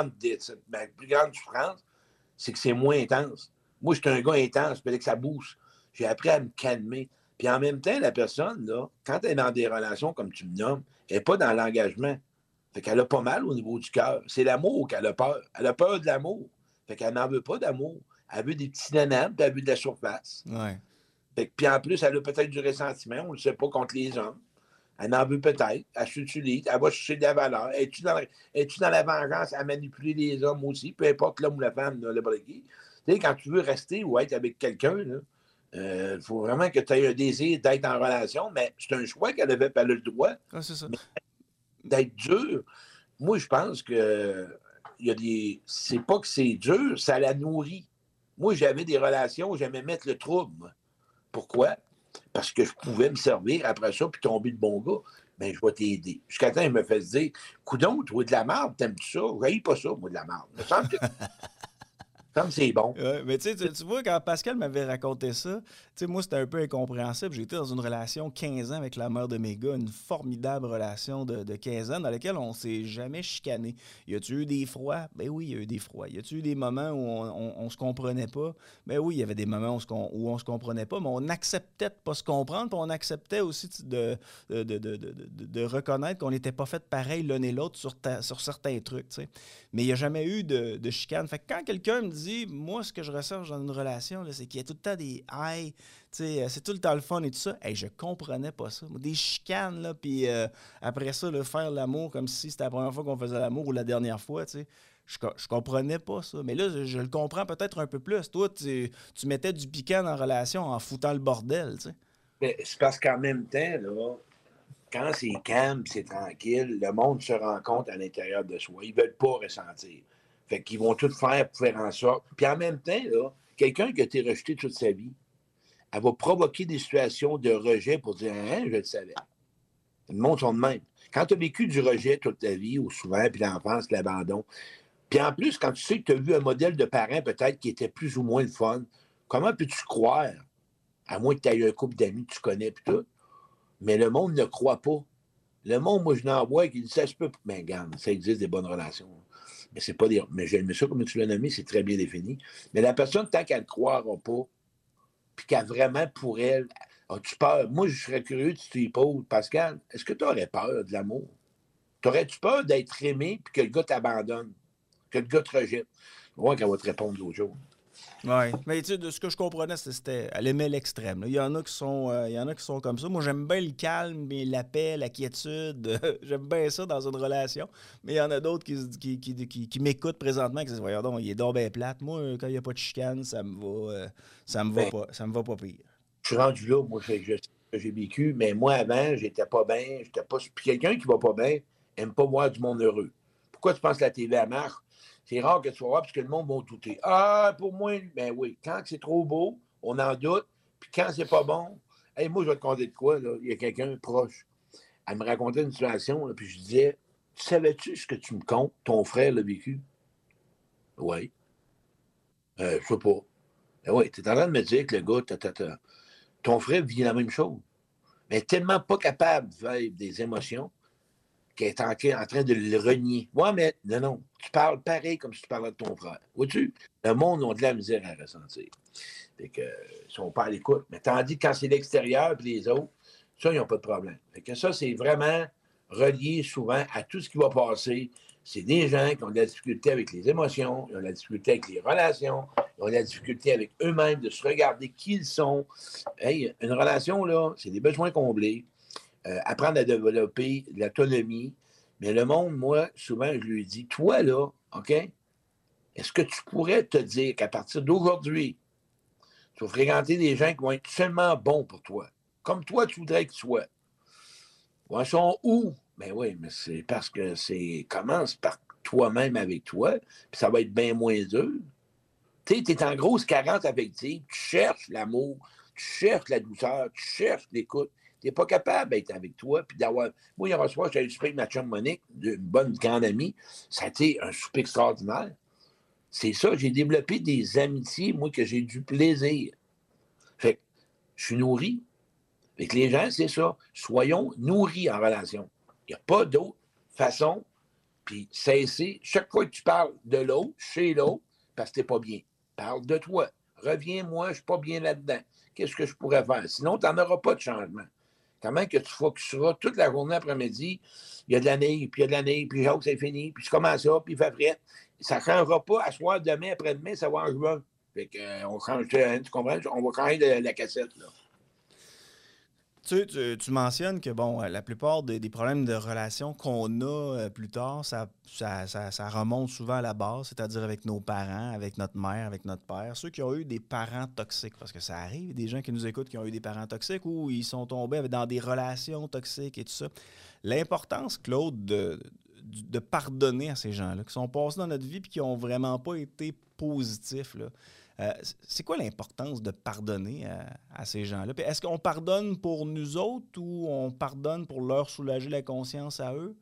ma plus grande souffrance, c'est que c'est moins intense. Moi, je suis un gars intense, il fallait que ça bouge. J'ai appris à me calmer. Puis en même temps, la personne, là, quand elle est dans des relations, comme tu me nommes, elle n'est pas dans l'engagement. Fait qu'elle a pas mal au niveau du cœur. C'est l'amour qu'elle a peur. Elle a peur de l'amour. Fait qu'elle n'en veut pas d'amour. Elle veut des petits nananes, puis elle veut de la surface. Ouais. Fait que, puis en plus, elle a peut-être du ressentiment, on ne le sait pas, contre les hommes. Elle en veut peut-être. Elle s'utilise. Elle va chercher de la valeur. Es-tu dans la vengeance à manipuler les hommes aussi, peu importe l'homme ou la femme, le breaky? Tu sais, quand tu veux rester ou être avec quelqu'un, il faut vraiment que tu aies un désir d'être en relation, mais c'est un choix qu'elle avait, pas le droit. Ah, c'est ça. Mais d'être dur, moi, je pense que il y a des. C'est pas que c'est dur, ça la nourrit. Moi, j'avais des relations où j'aimais mettre le trouble. Moi. Pourquoi? Parce que je pouvais me servir après ça puis tomber de bon gars. Ben, je vais t'aider. Jusqu'à temps, il me fait se dire, coudonc, toi, de la merde, t'aimes-tu ça? Je pas ça, moi, de la merde. Il me semble que c'est bon. Ouais, mais tu vois, quand Pascal m'avait raconté ça, moi, c'était un peu incompréhensible. J'étais dans une relation 15 ans avec la mère de mes gars, une formidable relation de 15 ans dans laquelle on s'est jamais chicané. Y a-tu eu des froids? Ben oui, il y a eu des froids. Y a-tu eu des moments où on se comprenait pas? Ben oui, il y avait des moments où on se comprenait pas, mais on acceptait de pas se comprendre, puis on acceptait aussi de reconnaître qu'on n'était pas fait pareil l'un et l'autre sur certains trucs, tu sais. Mais il n'y a jamais eu de chicane. Fait que quand quelqu'un me dit, moi, ce que je recherche dans une relation, là, c'est qu'il y a tout le temps des highs, c'est tout le temps le fun et tout ça. Hey, je comprenais pas ça. Des chicanes, là, puis après ça, là, faire l'amour comme si c'était la première fois qu'on faisait l'amour ou la dernière fois, tu sais. Je comprenais pas ça. Mais là, je le comprends peut-être un peu plus. Toi, tu mettais du piquant dans la relation en foutant le bordel, tu sais. Mais c'est parce qu'en même temps, là, quand c'est calme, c'est tranquille, le monde se rend compte à l'intérieur de soi. Ils ne veulent pas ressentir. Fait qu'ils vont tout faire pour faire en sorte. Puis en même temps, là, quelqu'un qui a été rejeté toute sa vie, elle va provoquer des situations de rejet pour dire hein, je le savais. Le monde sont de même. Quand tu as vécu du rejet toute ta vie, ou souvent, puis l'enfance, l'abandon, puis en plus, quand tu sais que tu as vu un modèle de parent peut-être qui était plus ou moins le fun, comment peux-tu croire, à moins que tu aies eu un couple d'amis que tu connais, puis tout, mais le monde ne croit pas. Le monde, moi, je n'en vois qui dit ça se peut. Mais regarde, ça existe des bonnes relations. Mais c'est pas des. Mais j'aime ça, comme tu l'as nommé, c'est très bien défini. Mais la personne, tant qu'elle ne croira pas, puis qu'elle vraiment pour elle, as-tu peur? Moi, je serais curieux si tu y poses, Pascal, est-ce que tu aurais peur de l'amour? T'aurais-tu peur d'être aimé puis que le gars t'abandonne, que le gars te rejette? Je vois qu'elle va te répondre l'autre jour. Oui, mais tu sais, de ce que je comprenais, c'était elle aimait l'extrême. Là. Il y en a qui sont comme ça. Moi, j'aime bien le calme, mais la paix, la quiétude. J'aime bien ça dans une relation. Mais il y en a d'autres qui m'écoutent présentement, qui disent, voyons donc, il est donc bien plate. Moi, quand il n'y a pas de chicane, Ben, ça me va pas pire. je suis rendu là, moi, je sais ce que j'ai vécu, mais moi, avant, j'étais pas bien, j'étais pas. Puis quelqu'un qui va pas bien aime pas voir du monde heureux. Pourquoi tu penses que la TV, elle marche? C'est rare que tu vas voir, parce que le monde va douter. Ah, pour moi, ben oui, quand c'est trop beau, on en doute, puis quand c'est pas bon, hey, moi, je vais te conter de quoi, là? Il y a quelqu'un proche. Elle me racontait une situation, là, puis je disais, tu savais-tu ce que tu me comptes? Ton frère l'a vécu? Oui. Je sais pas. Ben oui, tu es en train de me dire que le gars, ton frère vit la même chose. Mais tellement pas capable de vivre des émotions qu'elle est en train de le renier. Ouais, mais non. Tu parles pareil comme si tu parlais de ton frère. Vois-tu? Le monde a de la misère à ressentir. Fait que, ils sont pas à l'écoute. Mais tandis que quand c'est l'extérieur et les autres, ça, ils n'ont pas de problème. Fait que ça, c'est vraiment relié souvent à tout ce qui va passer. C'est des gens qui ont de la difficulté avec les émotions, ils ont de la difficulté avec les relations, ils ont de la difficulté avec eux-mêmes de se regarder qui ils sont. Hey, une relation, là, c'est des besoins comblés. apprendre à développer l'autonomie. Mais le monde, moi, souvent, je lui dis, toi, là, OK, est-ce que tu pourrais te dire qu'à partir d'aujourd'hui, tu vas fréquenter des gens qui vont être seulement bons pour toi, comme toi, tu voudrais qu'ils soient. Ils sont où? Ben oui, mais c'est parce que c'est commence par toi-même avec toi, puis ça va être bien moins dur. Tu sais, tu es en grosse carence affective, tu cherches l'amour, tu cherches la douceur, tu cherches l'écoute. Tu n'es pas capable d'être avec toi, puis d'avoir. Moi, hier soir, j'étais allé souper avec ma chum Monique, une bonne grande amie. Ça a été un souper extraordinaire. C'est ça, j'ai développé des amitiés, moi, que j'ai du plaisir. Fait que je suis nourri. Fait que les gens, c'est ça. Soyons nourris en relation. Il n'y a pas d'autre façon. Puis cesser, chaque fois que tu parles de l'autre, chez l'autre, parce que tu n'es pas bien, parle de toi. Reviens-moi, je ne suis pas bien là-dedans. Qu'est-ce que je pourrais faire? Sinon, tu n'en auras pas de changement. Comment que tu focuseras toute la journée après-midi, il y a de la neige, puis il y a de la neige, puis j'ai hâte que c'est fini, puis je commence ça, puis il fait frais. Ça ne changera pas à soir, demain, après-demain, ça va en juin. Fait que, on change, tu comprends? On va changer de la cassette, là. Tu mentionnes que bon, la plupart des problèmes de relations qu'on a plus tard, ça remonte souvent à la base, c'est-à-dire avec nos parents, avec notre mère, avec notre père. Ceux qui ont eu des parents toxiques, parce que ça arrive, des gens qui nous écoutent qui ont eu des parents toxiques ou ils sont tombés dans des relations toxiques et tout ça. L'importance, Claude, de pardonner à ces gens-là, qui sont passés dans notre vie et qui n'ont vraiment pas été positifs, là. C'est quoi l'importance de pardonner à ces gens-là? Puis est-ce qu'on pardonne pour nous autres ou on pardonne pour leur soulager la conscience à eux?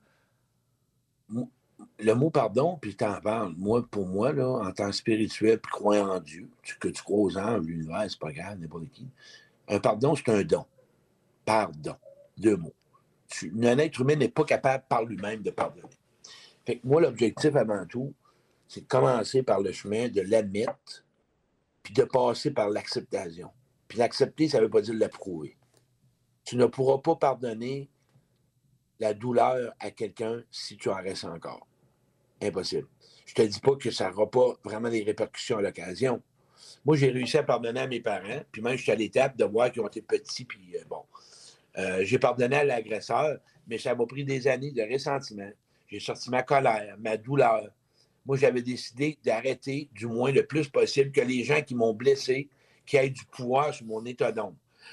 Le mot pardon, puis je t'en parle, moi, pour moi, là, en tant que spirituel, puis croyant en Dieu, que tu crois aux anges, l'univers, c'est pas grave, n'importe qui. Un pardon, c'est un don. Pardon. Deux mots. Un être humain n'est pas capable par lui-même de pardonner. Fait que moi, l'objectif avant tout, c'est de commencer par le chemin de l'admettre, puis de passer par l'acceptation. Puis l'accepter, ça ne veut pas dire l'approuver. Tu ne pourras pas pardonner la douleur à quelqu'un si tu en restes encore. Impossible. Je te dis pas que ça n'aura pas vraiment des répercussions à l'occasion. Moi, j'ai réussi à pardonner à mes parents, puis même je suis à l'étape de voir qu'ils ont été petits, puis bon. J'ai pardonné à l'agresseur, mais ça m'a pris des années de ressentiment. J'ai sorti ma colère, ma douleur. Moi, j'avais décidé d'arrêter, du moins le plus possible, que les gens qui m'ont blessé, qui aient du pouvoir sur mon état d'âme.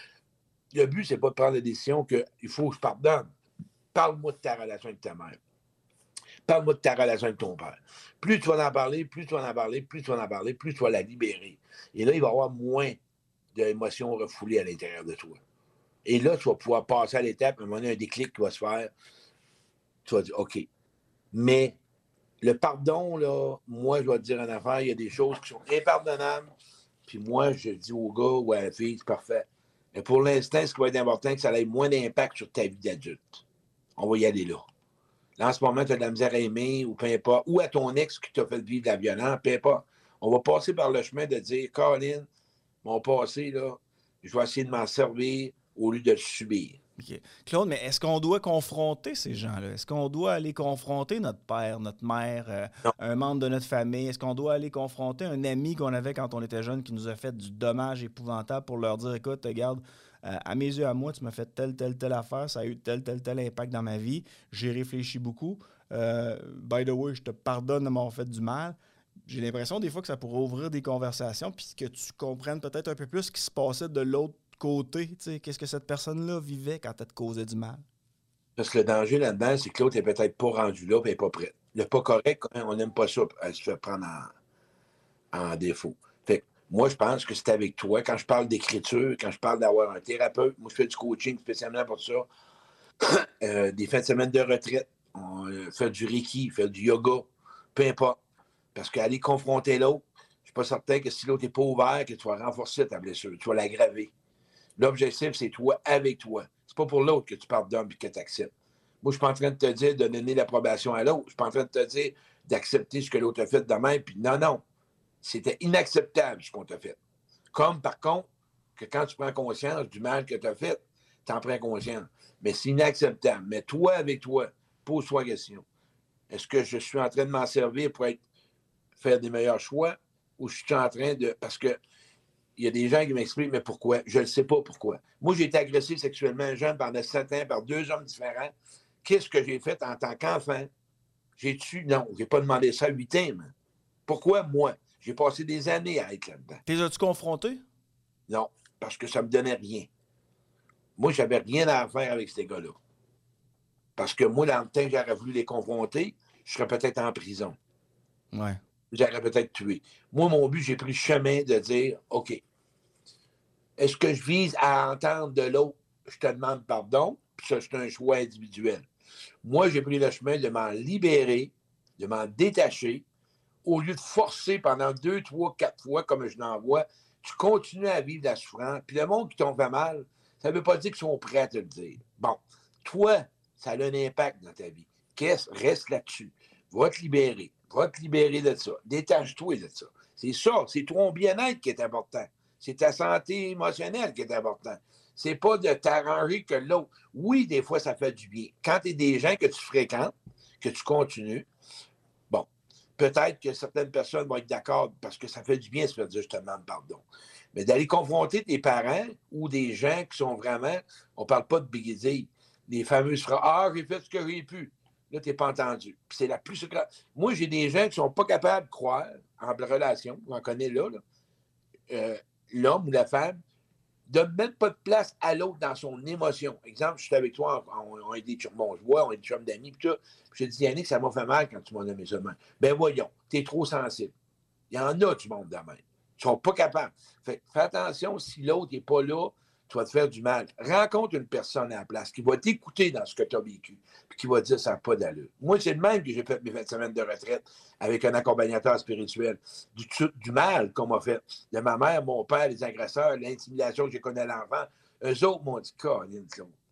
Le but, c'est pas de prendre la décision qu'il faut que je pardonne. Parle-moi de ta relation avec ta mère. Parle-moi de ta relation avec ton père. Plus tu vas en parler, plus tu vas en parler, plus tu vas en parler, plus tu vas la libérer. Et là, il va y avoir moins d'émotions refoulées à l'intérieur de toi. Et là, tu vas pouvoir passer à l'étape, à un moment donné, un déclic qui va se faire. Tu vas dire, OK. Mais le pardon, là, moi, je vais te dire une affaire, il y a des choses qui sont impardonnables. Puis moi, je dis au gars ou à la fille, c'est parfait. Mais pour l'instant, ce qui va être important, c'est que ça ait moins d'impact sur ta vie d'adulte. On va y aller là. Là, en ce moment, tu as de la misère à aimer, ou peu importe, ou à ton ex qui t'a fait vivre de la violence, peu importe. On va passer par le chemin de dire, Caroline, mon passé, là, je vais essayer de m'en servir au lieu de le subir. Okay. Claude, mais est-ce qu'on doit confronter ces gens-là? Est-ce qu'on doit aller confronter notre père, notre mère, un membre de notre famille? Est-ce qu'on doit aller confronter un ami qu'on avait quand on était jeune qui nous a fait du dommage épouvantable pour leur dire, écoute, regarde, à mes yeux, à moi, tu m'as fait telle affaire, ça a eu tel impact dans ma vie, j'ai réfléchi beaucoup. By the way, je te pardonne de m'avoir fait du mal. J'ai l'impression des fois que ça pourrait ouvrir des conversations puis que tu comprennes peut-être un peu plus ce qui se passait de l'autre côté. Qu'est-ce que cette personne-là vivait quand elle te causait du mal? Parce que le danger là-dedans, c'est que l'autre n'est peut-être pas rendu là et n'est pas prêt. Le pas correct, on n'aime pas ça, elle se fait prendre en défaut. Fait que moi, je pense que c'est avec toi. Quand je parle d'écriture, quand je parle d'avoir un thérapeute, moi, je fais du coaching spécialement pour ça. Des fins de semaine de retraite, faire du reiki, faire du yoga, peu importe. Parce qu'aller confronter l'autre, je ne suis pas certain que si l'autre n'est pas ouvert, que tu vas renforcer ta blessure, tu vas l'aggraver. L'objectif, c'est toi avec toi. C'est pas pour l'autre que tu pardonnes et que tu acceptes. Moi, je suis pas en train de te dire de donner l'approbation à l'autre. Je suis pas en train de te dire d'accepter ce que l'autre a fait de même. Puis non. C'était inacceptable ce qu'on t'a fait. Comme, par contre, que quand tu prends conscience du mal que tu as fait, tu en prends conscience. Mais c'est inacceptable. Mais toi, avec toi, pose-toi la question. Est-ce que je suis en train de m'en servir pour faire des meilleurs choix ou je suis en train de... Parce que il y a des gens qui m'expliquent, mais pourquoi? Je ne sais pas pourquoi. Moi, j'ai été agressé sexuellement jeune pendant 7 ans par 2 hommes différents. Qu'est-ce que j'ai fait en tant qu'enfant? J'ai tué? Non, je n'ai pas demandé ça à 8 ans. Man. Pourquoi moi? J'ai passé des années à être là-dedans. T'es as-tu confronté? Non, parce que ça ne me donnait rien. Moi, je n'avais rien à faire avec ces gars-là. Parce que moi, dans le temps que j'aurais voulu les confronter, je serais peut-être en prison. Ouais. J'aurais peut-être tué. Moi, mon but, j'ai pris le chemin de dire, OK, est-ce que je vise à entendre de l'autre, je te demande pardon, puis ça, c'est un choix individuel. Moi, j'ai pris le chemin de m'en libérer, de m'en détacher, au lieu de forcer pendant 2, 3, 4 fois, comme je n'en vois, tu continues à vivre la souffrance. Puis le monde qui t'en fait mal, ça ne veut pas dire qu'ils sont prêts à te le dire. Bon, toi, ça a un impact dans ta vie. Reste là-dessus. Va te libérer. Va te libérer de ça. Détache-toi de ça. C'est ça. C'est ton bien-être qui est important. C'est ta santé émotionnelle qui est importante. C'est pas de t'arranger que l'autre. Oui, des fois, ça fait du bien. Quand tu es des gens que tu fréquentes, que tu continues, bon, peut-être que certaines personnes vont être d'accord parce que ça fait du bien de se faire dire je te demande pardon. Mais d'aller confronter tes parents ou des gens qui sont vraiment, on ne parle pas de biguiser, les fameuses phrases ah, j'ai fait ce que j'ai pu. Là, tu n'es pas entendu. Puis c'est la plus. Moi, j'ai des gens qui ne sont pas capables de croire en relation, on en connaît là, l'homme ou la femme, ne donne même pas de place à l'autre dans son émotion. Exemple, je suis avec toi, on est des chums, bon, je vois, on est des chums d'amis, puis tout. Puis je te dis, Yannick, ça m'a fait mal quand tu m'as nommé ça. Ben voyons, tu es trop sensible. Il y en a du monde de même. Ils sont pas capables. Fais attention, si l'autre n'est pas là, tu vas te faire du mal. Rencontre une personne à la place qui va t'écouter dans ce que tu as vécu, puis qui va te dire ça n'a pas d'allure. Moi, c'est le même que j'ai fait mes 20 semaines de retraite avec un accompagnateur spirituel. Du mal qu'on m'a fait. De ma mère, mon père, les agresseurs, l'intimidation que j'ai connue à l'enfant, eux autres m'ont dit, Caroline,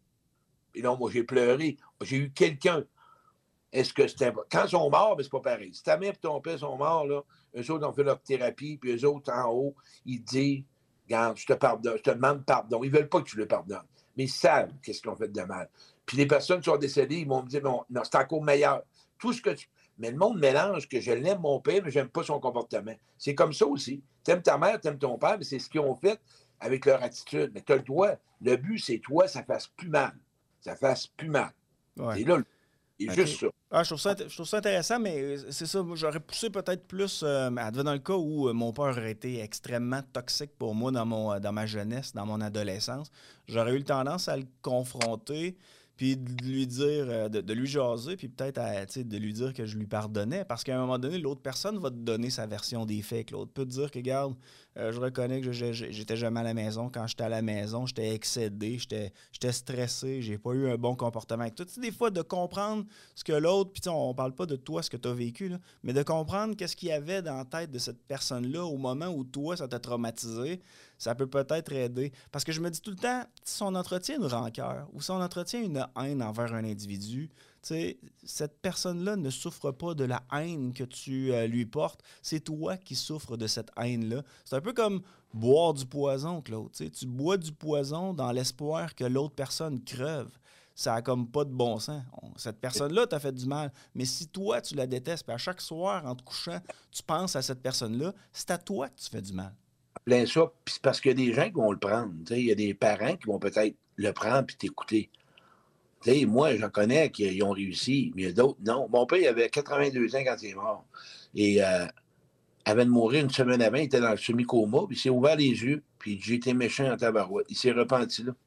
et là, moi, j'ai pleuré. J'ai eu quelqu'un. Est-ce que c'était. Quand ils sont morts, ben, c'est pas pareil. Si ta mère et ton père sont morts, là, eux autres ont fait leur thérapie, puis eux autres, en haut, ils te disent regarde, je te pardonne, je te demande pardon. Ils ne veulent pas que tu le pardonnes. Mais ils savent qu'est-ce qu'ils ont fait de mal. Puis les personnes qui sont décédées, ils vont me dire non, c'est encore meilleur. Tout ce que tu. Mais le monde mélange que je l'aime mon père, mais je n'aime pas son comportement. C'est comme ça aussi. Tu aimes ta mère, tu aimes ton père, mais c'est ce qu'ils ont fait avec leur attitude. Mais tu as le droit. Le but, c'est toi, ça fasse plus mal. Ça fasse plus mal. Ouais. C'est là le c'est OK. juste ça. Ah, je trouve ça intéressant, mais c'est ça. Moi, j'aurais poussé peut-être plus. Advenant dans le cas où mon père aurait été extrêmement toxique pour moi dans ma jeunesse, dans mon adolescence, j'aurais eu tendance à le confronter, puis de lui dire, de lui jaser, puis peut-être de lui dire que je lui pardonnais. Parce qu'à un moment donné, l'autre personne va te donner sa version des faits. L'autre peut te dire que, regarde, je reconnais que j'étais jamais à la maison. Quand j'étais à la maison, j'étais excédé, j'étais stressé, j'ai pas eu un bon comportement avec toi. Tu sais, des fois, de comprendre ce que l'autre, puis on parle pas de toi, ce que tu as vécu, là, mais de comprendre qu'est-ce qu'il y avait dans la tête de cette personne-là au moment où toi, ça t'a traumatisé, ça peut peut-être aider. Parce que je me dis tout le temps, si on entretient une rancœur ou si on entretient une haine envers un individu, tu sais, cette personne-là ne souffre pas de la haine que tu lui portes. C'est toi qui souffres de cette haine-là. C'est un peu comme boire du poison, Claude. Tu sais, tu bois du poison dans l'espoir que l'autre personne creuve. Ça a comme pas de bon sens. Cette personne-là t'a fait du mal. Mais si toi, tu la détestes, puis à chaque soir, en te couchant, tu penses à cette personne-là, c'est à toi que tu fais du mal. Plein ça, puis c'est parce qu'il y a des gens qui vont le prendre. Il y a des parents qui vont peut-être le prendre puis t'écouter. Moi, j'en connais qui ont réussi, mais il y a d'autres, non. Mon père, il avait 82 ans quand il est mort. Et avant de mourir, une semaine avant, il était dans le semi-coma, puis il s'est ouvert les yeux, puis j'ai été méchant en tabarouette. Il s'est repenti là.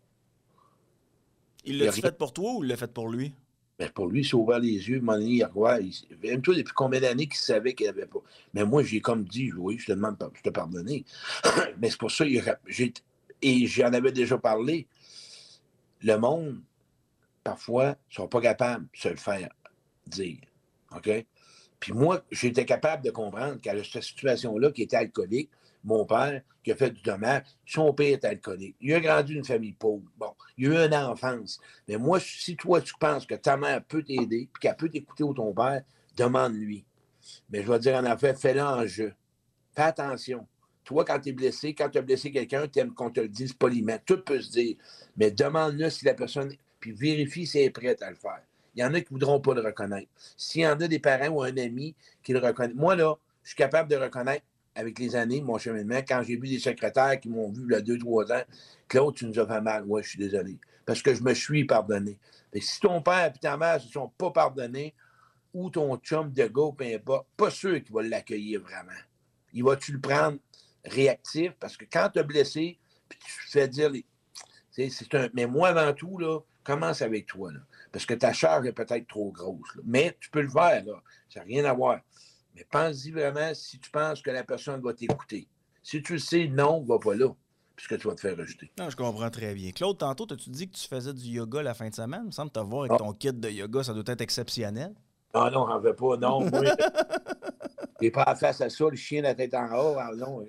Il Il a l'a-tu rien. fait pour toi ou il l'a fait pour lui? Mais pour lui, il s'est ouvert les yeux, mon ami, il revoit. Même toi, depuis combien d'années qu'il savait qu'il n'avait pas. Mais moi, j'ai comme dit, oui, je te demande, je te pardonner. Mais c'est pour ça, et j'en avais déjà parlé. Le monde, parfois, ne sont pas capables de se le faire dire. OK? Puis moi, j'étais capable de comprendre qu'à cette situation-là, qui était alcoolique, mon père, qui a fait du dommage, son père est alcoolique. Il a grandi une famille pauvre. Bon, il a eu une enfance. Mais moi, si toi, tu penses que ta mère peut t'aider, puis qu'elle peut t'écouter ou ton père, demande-lui. Mais je vais dire en affaire, fais-le en jeu. Fais attention. Toi, quand tu es blessé, quand tu as blessé quelqu'un, tu aimes qu'on te le dise poliment. Tout peut se dire. Mais demande-le si la personne. Puis vérifie si elle est prête à le faire. Il y en a qui ne voudront pas le reconnaître. S'il y en a des parents ou un ami qui le reconnaît. Moi, là, je suis capable de reconnaître avec les années, mon cheminement, quand j'ai vu des secrétaires qui m'ont vu il y a 2-3 ans, Claude, tu nous as fait mal. Ouais, je suis désolé. Parce que je me suis pardonné. Fait que si ton père et ta mère ne se sont pas pardonnés, ou ton chum de gars, peu importe, pas sûr qu'il va l'accueillir vraiment. Il va-tu le prendre réactif? Parce que quand tu as blessé, puis tu te fais dire... Mais moi, avant tout, là, commence avec toi. Là, parce que ta charge est peut-être trop grosse. Là. Mais tu peux le faire. Là. Ça n'a rien à voir. Mais pense-y vraiment si tu penses que la personne va t'écouter. Si tu le sais, non, va pas là. Puisque tu vas te faire rejeter. Non, je comprends très bien. Claude, tantôt, as-tu dit que tu faisais du yoga la fin de semaine? Il me semble te voir avec ton kit de yoga, ça doit être exceptionnel. Ah non, j'en veux pas. Non, moi, j'ai pas à face à ça, le chien la tête en haut. Ah non,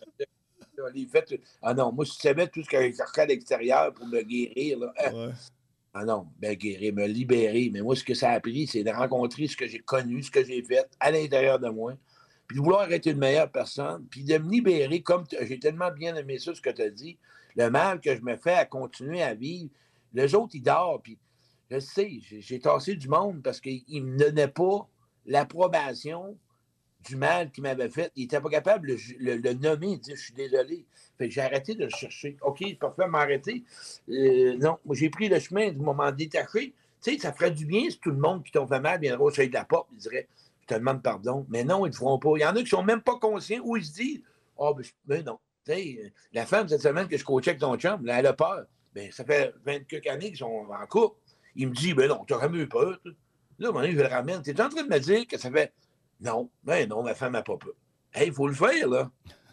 moi, si tu savais tout ce que j'ai cherché à l'extérieur pour me guérir, là, Ouais. Ah non, guérir, me libérer. Mais moi, ce que ça a pris, c'est de rencontrer ce que j'ai connu, ce que j'ai fait à l'intérieur de moi, puis de vouloir être une meilleure personne, puis de me libérer, comme j'ai tellement bien aimé ça, ce que tu as dit, le mal que je me fais à continuer à vivre. Les autres, ils dorment, puis je sais, j'ai tassé du monde parce qu'ils ne me donnaient pas l'approbation du mal qu'il m'avait fait. Il n'était pas capable de le nommer. Il dit, je suis désolé. Fait que j'ai arrêté de le chercher. OK, parfait, m'arrêter. Non, moi, j'ai pris le chemin du moment détaché. Tu sais, ça ferait du bien si tout le monde qui t'ont fait mal viendrait au seuil de la porte et dirait, je te demande pardon. Mais non, ils ne le feront pas. Il y en a qui ne sont même pas conscients où ils se disent, ben non. Tu sais, la femme, cette semaine que je coachais avec ton chum, là, elle a peur. Ben, ça fait 20 quelques années qu'ils sont en couple. Il me dit, ben non, tu aurais mieux peur. Là, à un moment donné, je le ramène. Tu es en train de me dire que ça fait non, ma femme n'a pas peur. Hey, il faut le faire, là.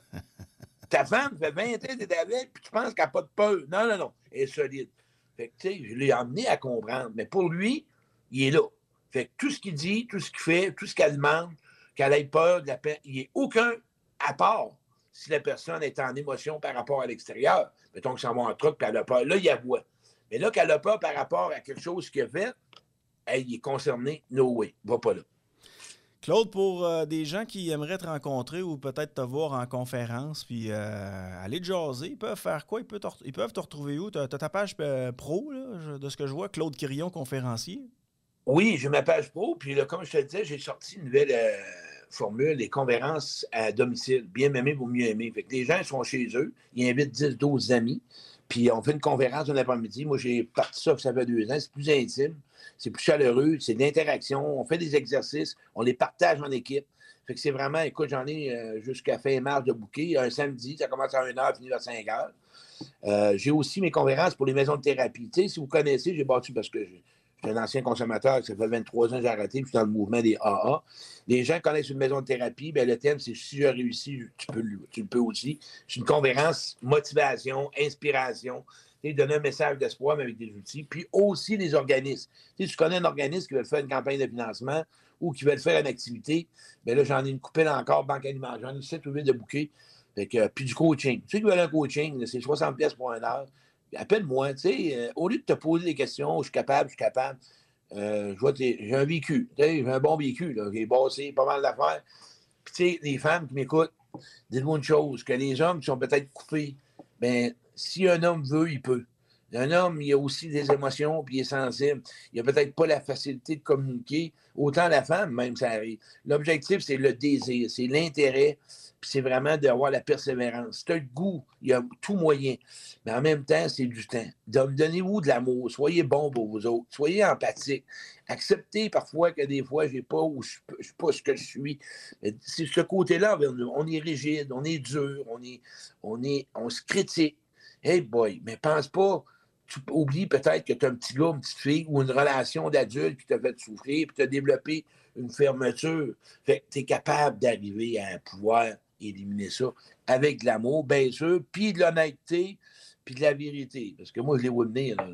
Ta femme fait 20 ans que t'es avec, puis tu penses qu'elle n'a pas de peur. Non. Elle est solide. Fait que, tu sais, je l'ai amené à comprendre. Mais pour lui, il est là. Fait que tout ce qu'il dit, tout ce qu'il fait, tout ce qu'elle demande, qu'elle ait peur de la peine, il n'y a aucun apport si la personne est en émotion par rapport à l'extérieur. Mettons que ça va en truc, puis elle a peur. Là, il avoue. Mais là, qu'elle a peur par rapport à quelque chose qu'il a fait, hey, il est concerné, no way. Va pas là. Claude, pour des gens qui aimeraient te rencontrer ou peut-être te voir en conférence puis aller te jaser, ils peuvent faire quoi? Ils peuvent te retrouver où? Tu as ta page pro, là, de ce que je vois, Claude Quirion, conférencier? Oui, j'ai ma page pro, puis là, comme je te le disais, j'ai sorti une nouvelle formule, les conférences à domicile. Bien aimé vaut mieux aimer. Fait que les gens sont chez eux, ils invitent 10-12 amis, puis on fait une conférence un après-midi. Moi, j'ai parti ça fait 2 ans, c'est plus intime. C'est plus chaleureux, c'est de l'interaction, on fait des exercices, on les partage en équipe. Fait que c'est vraiment, écoute, j'en ai jusqu'à fin mars de booker. Un samedi, ça commence à 1h, finit à 5h. J'ai aussi mes conférences pour les maisons de thérapie. Tu sais, si vous connaissez, j'ai battu parce que je suis un ancien consommateur, ça fait 23 ans que j'ai arrêté, puis je suis dans le mouvement des AA. Les gens connaissent une maison de thérapie, bien, le thème, c'est si je réussis, tu le peux aussi. C'est une conférence, motivation, inspiration. Donner un message d'espoir, mais avec des outils. Puis aussi les organismes. Tu connais un organisme qui veut faire une campagne de financement ou qui veut faire une activité, bien là, j'en ai une coupelle encore, banque alimentaire. J'en ai 7 ou 8 de bouquets. Puis du coaching. Tu sais qui veulent un coaching, c'est 60$ pour 1 heure. Appelle-moi, au lieu de te poser des questions, je suis capable. Je vois, j'ai un vécu. J'ai un bon vécu. Là. J'ai bossé pas mal d'affaires. Puis, tu sais, les femmes qui m'écoutent, dites-moi une chose, que les hommes qui sont peut-être coupés, bien, si un homme veut, il peut. Un homme, il a aussi des émotions, puis il est sensible. Il n'a peut-être pas la facilité de communiquer. Autant la femme, même, ça arrive. L'objectif, c'est le désir, c'est l'intérêt, puis c'est vraiment d'avoir la persévérance. Si tu as le goût, il y a tout moyen. Mais en même temps, c'est du temps. Donnez-vous de l'amour. Soyez bons pour vous autres. Soyez empathiques. Acceptez parfois que des fois, je n'ai pas ou je ne suis pas ce que je suis. Mais c'est ce côté-là, on est rigide, on est dur, on se critique. Hey boy, mais pense pas, tu oublies peut-être que tu as un petit gars, une petite fille ou une relation d'adulte qui t'a fait souffrir, puis tu as développé une fermeture. Fait que tu es capable d'arriver à pouvoir éliminer ça avec de l'amour, bien sûr, puis de l'honnêteté, puis de la vérité. Parce que moi, je l'ai vu venir. Là.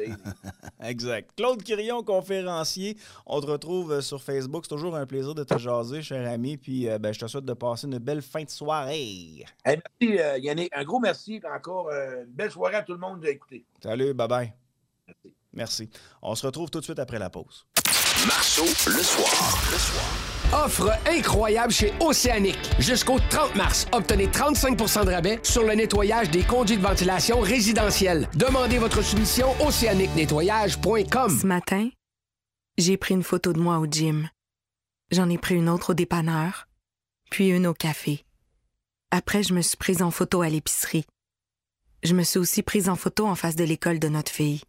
Exact. Claude Quirion, conférencier. On te retrouve sur Facebook. C'est toujours un plaisir de te jaser, cher ami. Puis je te souhaite de passer une belle fin de soirée. Hey, merci, Yannick. Un gros merci. Encore une belle soirée à tout le monde qui a écouté. Salut, bye-bye. Merci. On se retrouve tout de suite après la pause. Marceau, le soir. Offre incroyable chez Océanique. Jusqu'au 30 mars, obtenez 35 % de rabais sur le nettoyage des conduits de ventilation résidentiels. Demandez votre soumission oceaniquenettoyage.com. Ce matin, j'ai pris une photo de moi au gym. J'en ai pris une autre au dépanneur, puis une au café. Après, je me suis prise en photo à l'épicerie. Je me suis aussi prise en photo en face de l'école de notre fille.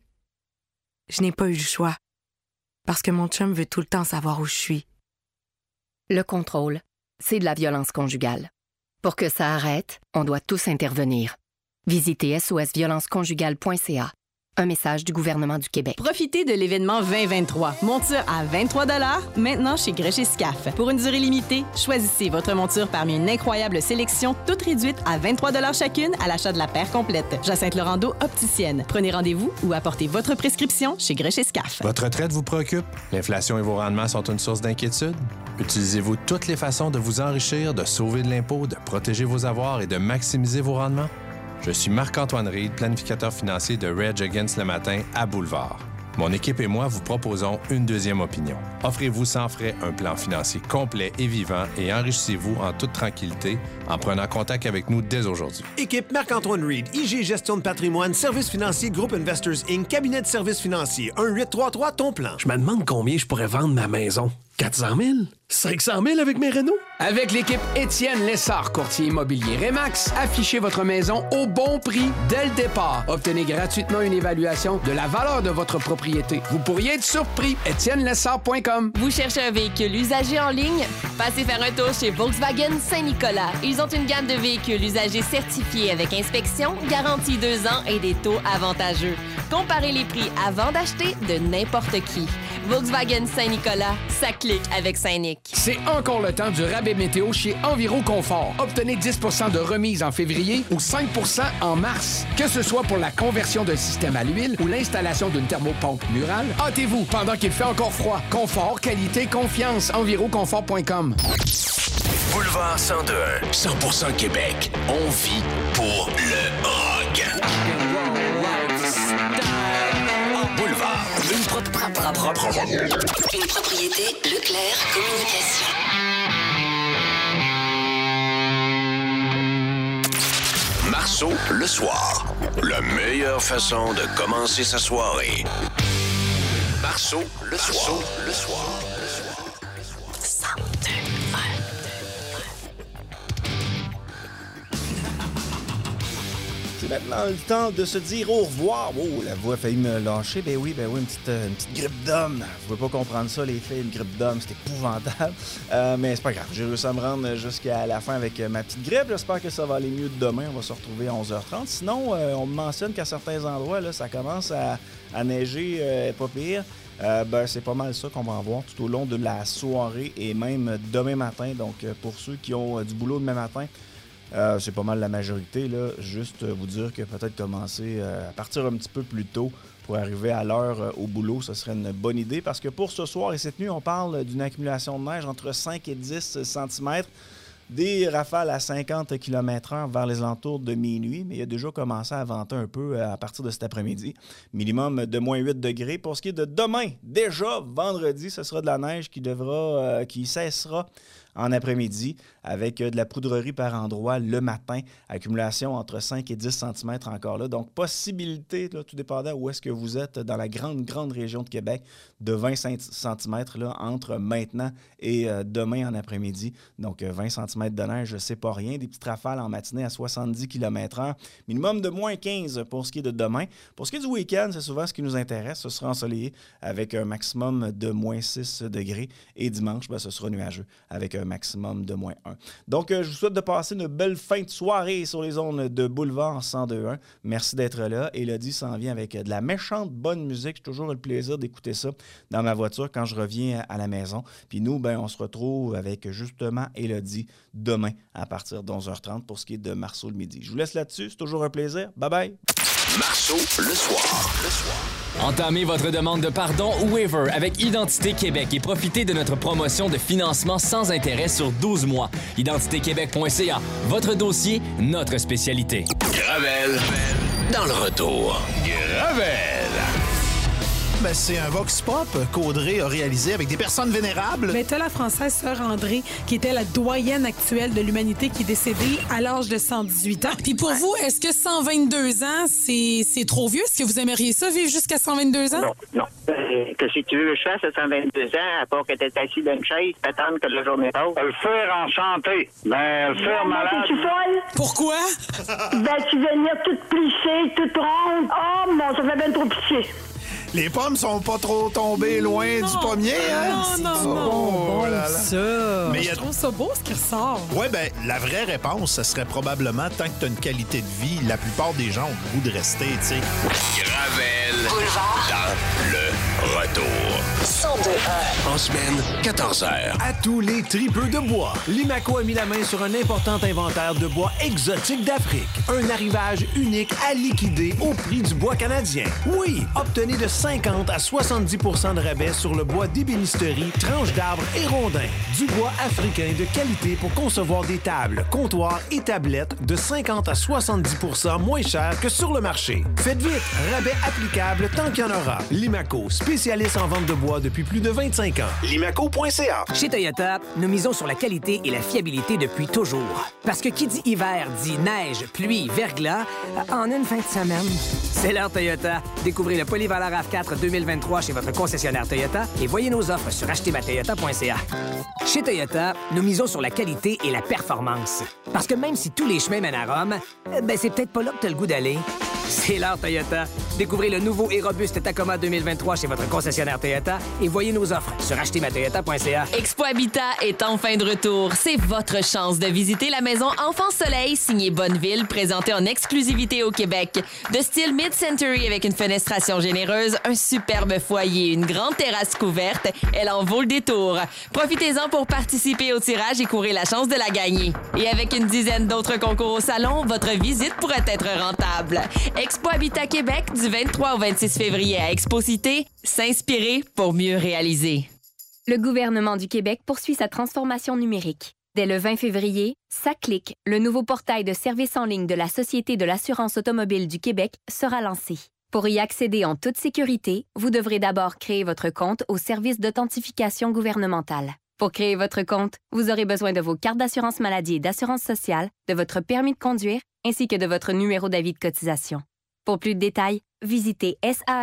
Je n'ai pas eu le choix, parce que mon chum veut tout le temps savoir où je suis. Le contrôle, c'est de la violence conjugale. Pour que ça arrête, on doit tous intervenir. Visitez sosviolenceconjugale.ca. Un message du gouvernement du Québec. Profitez de l'événement 2023. Monture à 23 $ maintenant chez Grech et Scaf. Pour une durée limitée, choisissez votre monture parmi une incroyable sélection, toute réduite à 23 $ chacune à l'achat de la paire complète. Jacinthe-Laurando, opticienne. Prenez rendez-vous ou apportez votre prescription chez Grech et Scaf. Votre retraite vous préoccupe? L'inflation et vos rendements sont une source d'inquiétude? Utilisez-vous toutes les façons de vous enrichir, de sauver de l'impôt, de protéger vos avoirs et de maximiser vos rendements? Je suis Marc-Antoine Reid, planificateur financier de Reg Against le matin à Boulevard. Mon équipe et moi vous proposons une deuxième opinion. Offrez-vous sans frais un plan financier complet et vivant et enrichissez-vous en toute tranquillité en prenant contact avec nous dès aujourd'hui. Équipe Marc-Antoine Reid, IG Gestion de patrimoine, Services financiers, Groupe Investors Inc., Cabinet de services financiers, 1-833, ton plan. Je me demande combien je pourrais vendre ma maison. 400 000? 500 000 avec mes rénaux? Avec l'équipe Étienne Lessard, courtier immobilier Remax, affichez votre maison au bon prix dès le départ. Obtenez gratuitement une évaluation de la valeur de votre propriété. Vous pourriez être surpris. EtienneLessard.com. Vous cherchez un véhicule usagé en ligne? Passez faire un tour chez Volkswagen Saint-Nicolas. Ils ont une gamme de véhicules usagés certifiés avec inspection, garantie 2 ans et des taux avantageux. Comparez les prix avant d'acheter de n'importe qui. Volkswagen Saint-Nicolas, ça clique avec Saint-Nic. C'est encore le temps du rabais météo chez Enviro Confort. Obtenez 10 % de remise en février ou 5 % en mars. Que ce soit pour la conversion d'un système à l'huile ou l'installation d'une thermopompe murale, hâtez-vous pendant qu'il fait encore froid. Confort, qualité, confiance. EnviroConfort.com. Boulevard 102, 100% Québec. On vit pour le rock. Boulevard. Une propriété Leclerc Communication. Marceau, le soir. La meilleure façon de commencer sa soirée. Marceau, le soir. Le soir. C'est maintenant le temps de se dire au revoir. Oh, la voix a failli me lâcher. Ben oui, une petite grippe d'homme. Vous pouvez pas comprendre ça, les filles, une grippe d'homme, c'est épouvantable. Mais c'est pas grave, j'ai réussi à me rendre jusqu'à la fin avec ma petite grippe. J'espère que ça va aller mieux demain. On va se retrouver à 11h30. Sinon, on me mentionne qu'à certains endroits, là, ça commence à neiger, pas pire. C'est pas mal ça qu'on va avoir tout au long de la soirée et même demain matin. Donc, pour ceux qui ont du boulot demain matin, c'est pas mal la majorité, là. Juste vous dire que peut-être commencer à partir un petit peu plus tôt pour arriver à l'heure au boulot, ce serait une bonne idée. Parce que pour ce soir et cette nuit, on parle d'une accumulation de neige entre 5 et 10 cm. Des rafales à 50 km/h vers les alentours de minuit, mais il a déjà commencé à venter un peu à partir de cet après-midi. Minimum de moins 8 degrés. Pour ce qui est de demain, déjà vendredi, ce sera de la neige qui cessera en après-midi avec de la poudrerie par endroit le matin. Accumulation entre 5 et 10 cm encore là. Donc, possibilité, là, tout dépendant où est-ce que vous êtes dans la grande région de Québec, de 20 cm là, entre maintenant et demain en après-midi. Donc, 20 cm de neige, c'est pas rien. Des petites rafales en matinée à 70 km/h. Minimum de moins 15 pour ce qui est de demain. Pour ce qui est du week-end, c'est souvent ce qui nous intéresse. Ce sera ensoleillé avec un maximum de moins 6 degrés. Et dimanche, ce sera nuageux avec un maximum de moins 1. Donc, je vous souhaite de passer une belle fin de soirée sur les ondes de Boulevard 102.1. Merci d'être là. Élodie s'en vient avec de la méchante bonne musique. J'ai toujours le plaisir d'écouter ça dans ma voiture quand je reviens à la maison. Puis nous, on se retrouve avec justement Élodie demain à partir de 11h30 pour ce qui est de Marceau le midi. Je vous laisse là-dessus. C'est toujours un plaisir. Bye-bye. Marceau le soir. Entamez votre demande de pardon ou waiver avec Identité Québec et profitez de notre promotion de financement sans intérêt sur 12 mois. IdentitéQuébec.ca. Votre dossier, notre spécialité. Gravel, dans le retour. Gravel! C'est un vox pop qu'Audrey a réalisé avec des personnes vénérables. Mais t'as la Française Sœur André, qui était la doyenne actuelle de l'humanité, qui est décédée à l'âge de 118 ans. Puis pour vous, est-ce que 122 ans, c'est trop vieux? Est-ce que vous aimeriez ça, vivre jusqu'à 122 ans? Non. qu'est-ce que tu veux que je fasse à 122 ans, à part que t'es assis dans une chaise, t'attendre que la journée passe? Le faire en santé. Ben, le faire malade. Es-tu folle? Pourquoi? Ben, tu vas venir toute plissée, toute ronde. Oh, mon, ça fait bien trop pitié. Les pommes sont pas trop tombées loin du pommier, hein? Non, là là. ça. Mais Je trouve ça beau, ce qui ressort. Ouais, ben, la vraie réponse, ce serait probablement, tant que tu as une qualité de vie, la plupart des gens ont le goût de rester, tu sais. Gravel dans le retour. 102.1. En semaine, 14h. À tous les tripeux de bois, Limaco a mis la main sur un important inventaire de bois exotique d'Afrique. Un arrivage unique à liquider au prix du bois canadien. Oui, obtenez de 50 à 70 % de rabais sur le bois d'ébénisterie, tranches d'arbres et rondins. Du bois africain de qualité pour concevoir des tables, comptoirs et tablettes de 50 à 70 % moins cher que sur le marché. Faites vite, rabais applicable tant qu'il y en aura. Limaco, spécialiste en vente de bois depuis plus de 25 ans. Limaco.ca. Chez Toyota, nous misons sur la qualité et la fiabilité depuis toujours. Parce que qui dit hiver dit neige, pluie, verglas, en une fin de semaine. C'est l'heure Toyota. Découvrez le Polyvaleur RAV4 2023 chez votre concessionnaire Toyota et voyez nos offres sur achetermatoyota.ca. Chez Toyota, nous misons sur la qualité et la performance. Parce que même si tous les chemins mènent à Rome, ben c'est peut-être pas là que t'as le goût d'aller. C'est l'heure Toyota. Découvrez le nouveau et robuste Tacoma 2023 chez votre concessionnaire Toyota et voyez nos offres sur achetermatoyota.ca. Expo Habitat est enfin de retour. C'est votre chance de visiter la maison Enfant Soleil, signée Bonneville, présentée en exclusivité au Québec. De style mid-century avec une fenestration généreuse, un superbe foyer, une grande terrasse couverte, elle en vaut le détour. Profitez-en pour participer au tirage et courir la chance de la gagner. Et avec une dizaine d'autres concours au salon, votre visite pourrait être rentable. Expo Habitat Québec du 23 au 26 février à Expo-Cité, s'inspirer pour mieux réaliser. Le gouvernement du Québec poursuit sa transformation numérique. Dès le 20 février, SACLIC, le nouveau portail de services en ligne de la Société de l'assurance automobile du Québec, sera lancé. Pour y accéder en toute sécurité, vous devrez d'abord créer votre compte au service d'authentification gouvernementale. Pour créer votre compte, vous aurez besoin de vos cartes d'assurance maladie et d'assurance sociale, de votre permis de conduire, ainsi que de votre numéro d'avis de cotisation. Pour plus de détails, visitez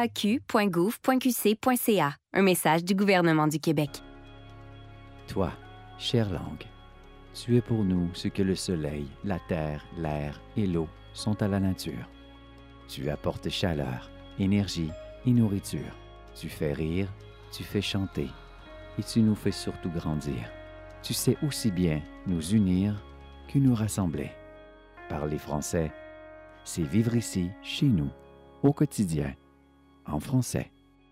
saaq.gouv.qc.ca. Un message du gouvernement du Québec. Toi, chère langue, tu es pour nous ce que le soleil, la terre, l'air et l'eau sont à la nature. Tu apportes chaleur, énergie et nourriture. Tu fais rire, tu fais chanter et tu nous fais surtout grandir. Tu sais aussi bien nous unir que nous rassembler. Parler français, c'est vivre ici, chez nous, au quotidien, en français.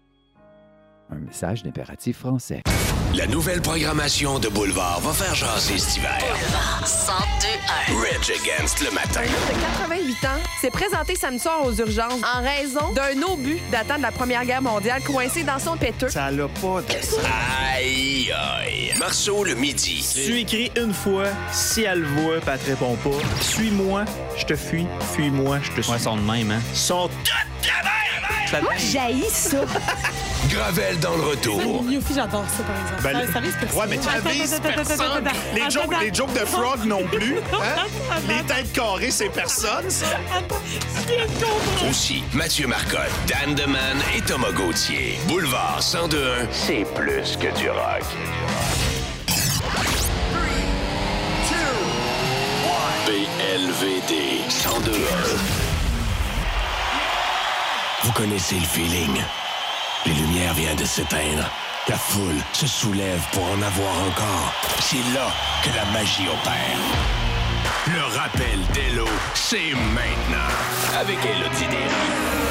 Un message d'impératif français. La nouvelle programmation de Boulevard va faire jaser cet hiver. Boulevard 102.1. Rage Against le matin. Un homme de 88 ans s'est présenté samedi soir aux urgences en raison d'un obus datant de la Première Guerre mondiale coincé dans son péteux. Ça l'a pas de ça. Aïe, aïe. Marceau le midi. Tu écris une fois, si elle le voit, puis elle te répond pas. Suis-moi, je te fuis. Fuis-moi, je te suis. Ouais, sont de même, hein? Sont toutes la même! Moi, j'haïs ça. Gravel dans le retour. Yofi, j'adore ça, par exemple. Ben, ça risque ouais, mais tu avises personne. Les jokes de frog non plus. Hein? Les têtes carrées, c'est personne, ça. Aussi, Mathieu Marcotte, Dan Deman et Thomas Gauthier. Boulevard 102.1, c'est plus que du rock. BLVD 102.1. Vous connaissez le feeling. Les lumières viennent de s'éteindre. La foule se soulève pour en avoir encore. C'est là que la magie opère. Le rappel d'Elo, c'est maintenant. Avec Élodie Derry.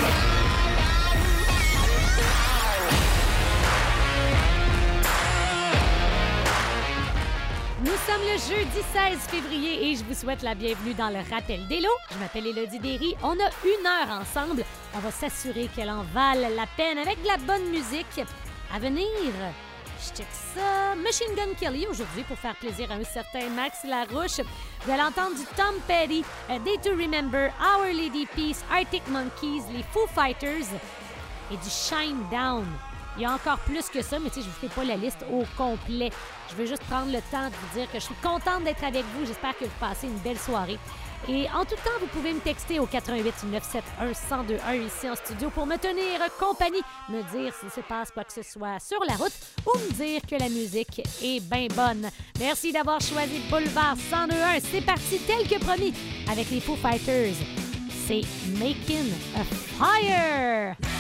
Nous sommes le jeudi 16 février et je vous souhaite la bienvenue dans le Rappel d'Élo. Je m'appelle Élodie Derry. On a 1 heure ensemble. On va s'assurer qu'elle en vale la peine avec de la bonne musique. À venir, je check ça. Machine Gun Kelly aujourd'hui pour faire plaisir à un certain Max Larouche. Vous allez entendre du Tom Petty, A Day to Remember, Our Lady Peace, Arctic Monkeys, les Foo Fighters et du Shine Down. Il y a encore plus que ça, mais tu sais, je vous fais pas la liste au complet. Je veux juste prendre le temps de vous dire que je suis contente d'être avec vous. J'espère que vous passez une belle soirée. Et en tout temps, vous pouvez me texter au 88 971 1021 ici en studio pour me tenir compagnie, me dire s'il se passe quoi que ce soit sur la route ou me dire que la musique est bien bonne. Merci d'avoir choisi Boulevard 1021. C'est parti tel que promis avec les Foo Fighters. C'est Making a Fire.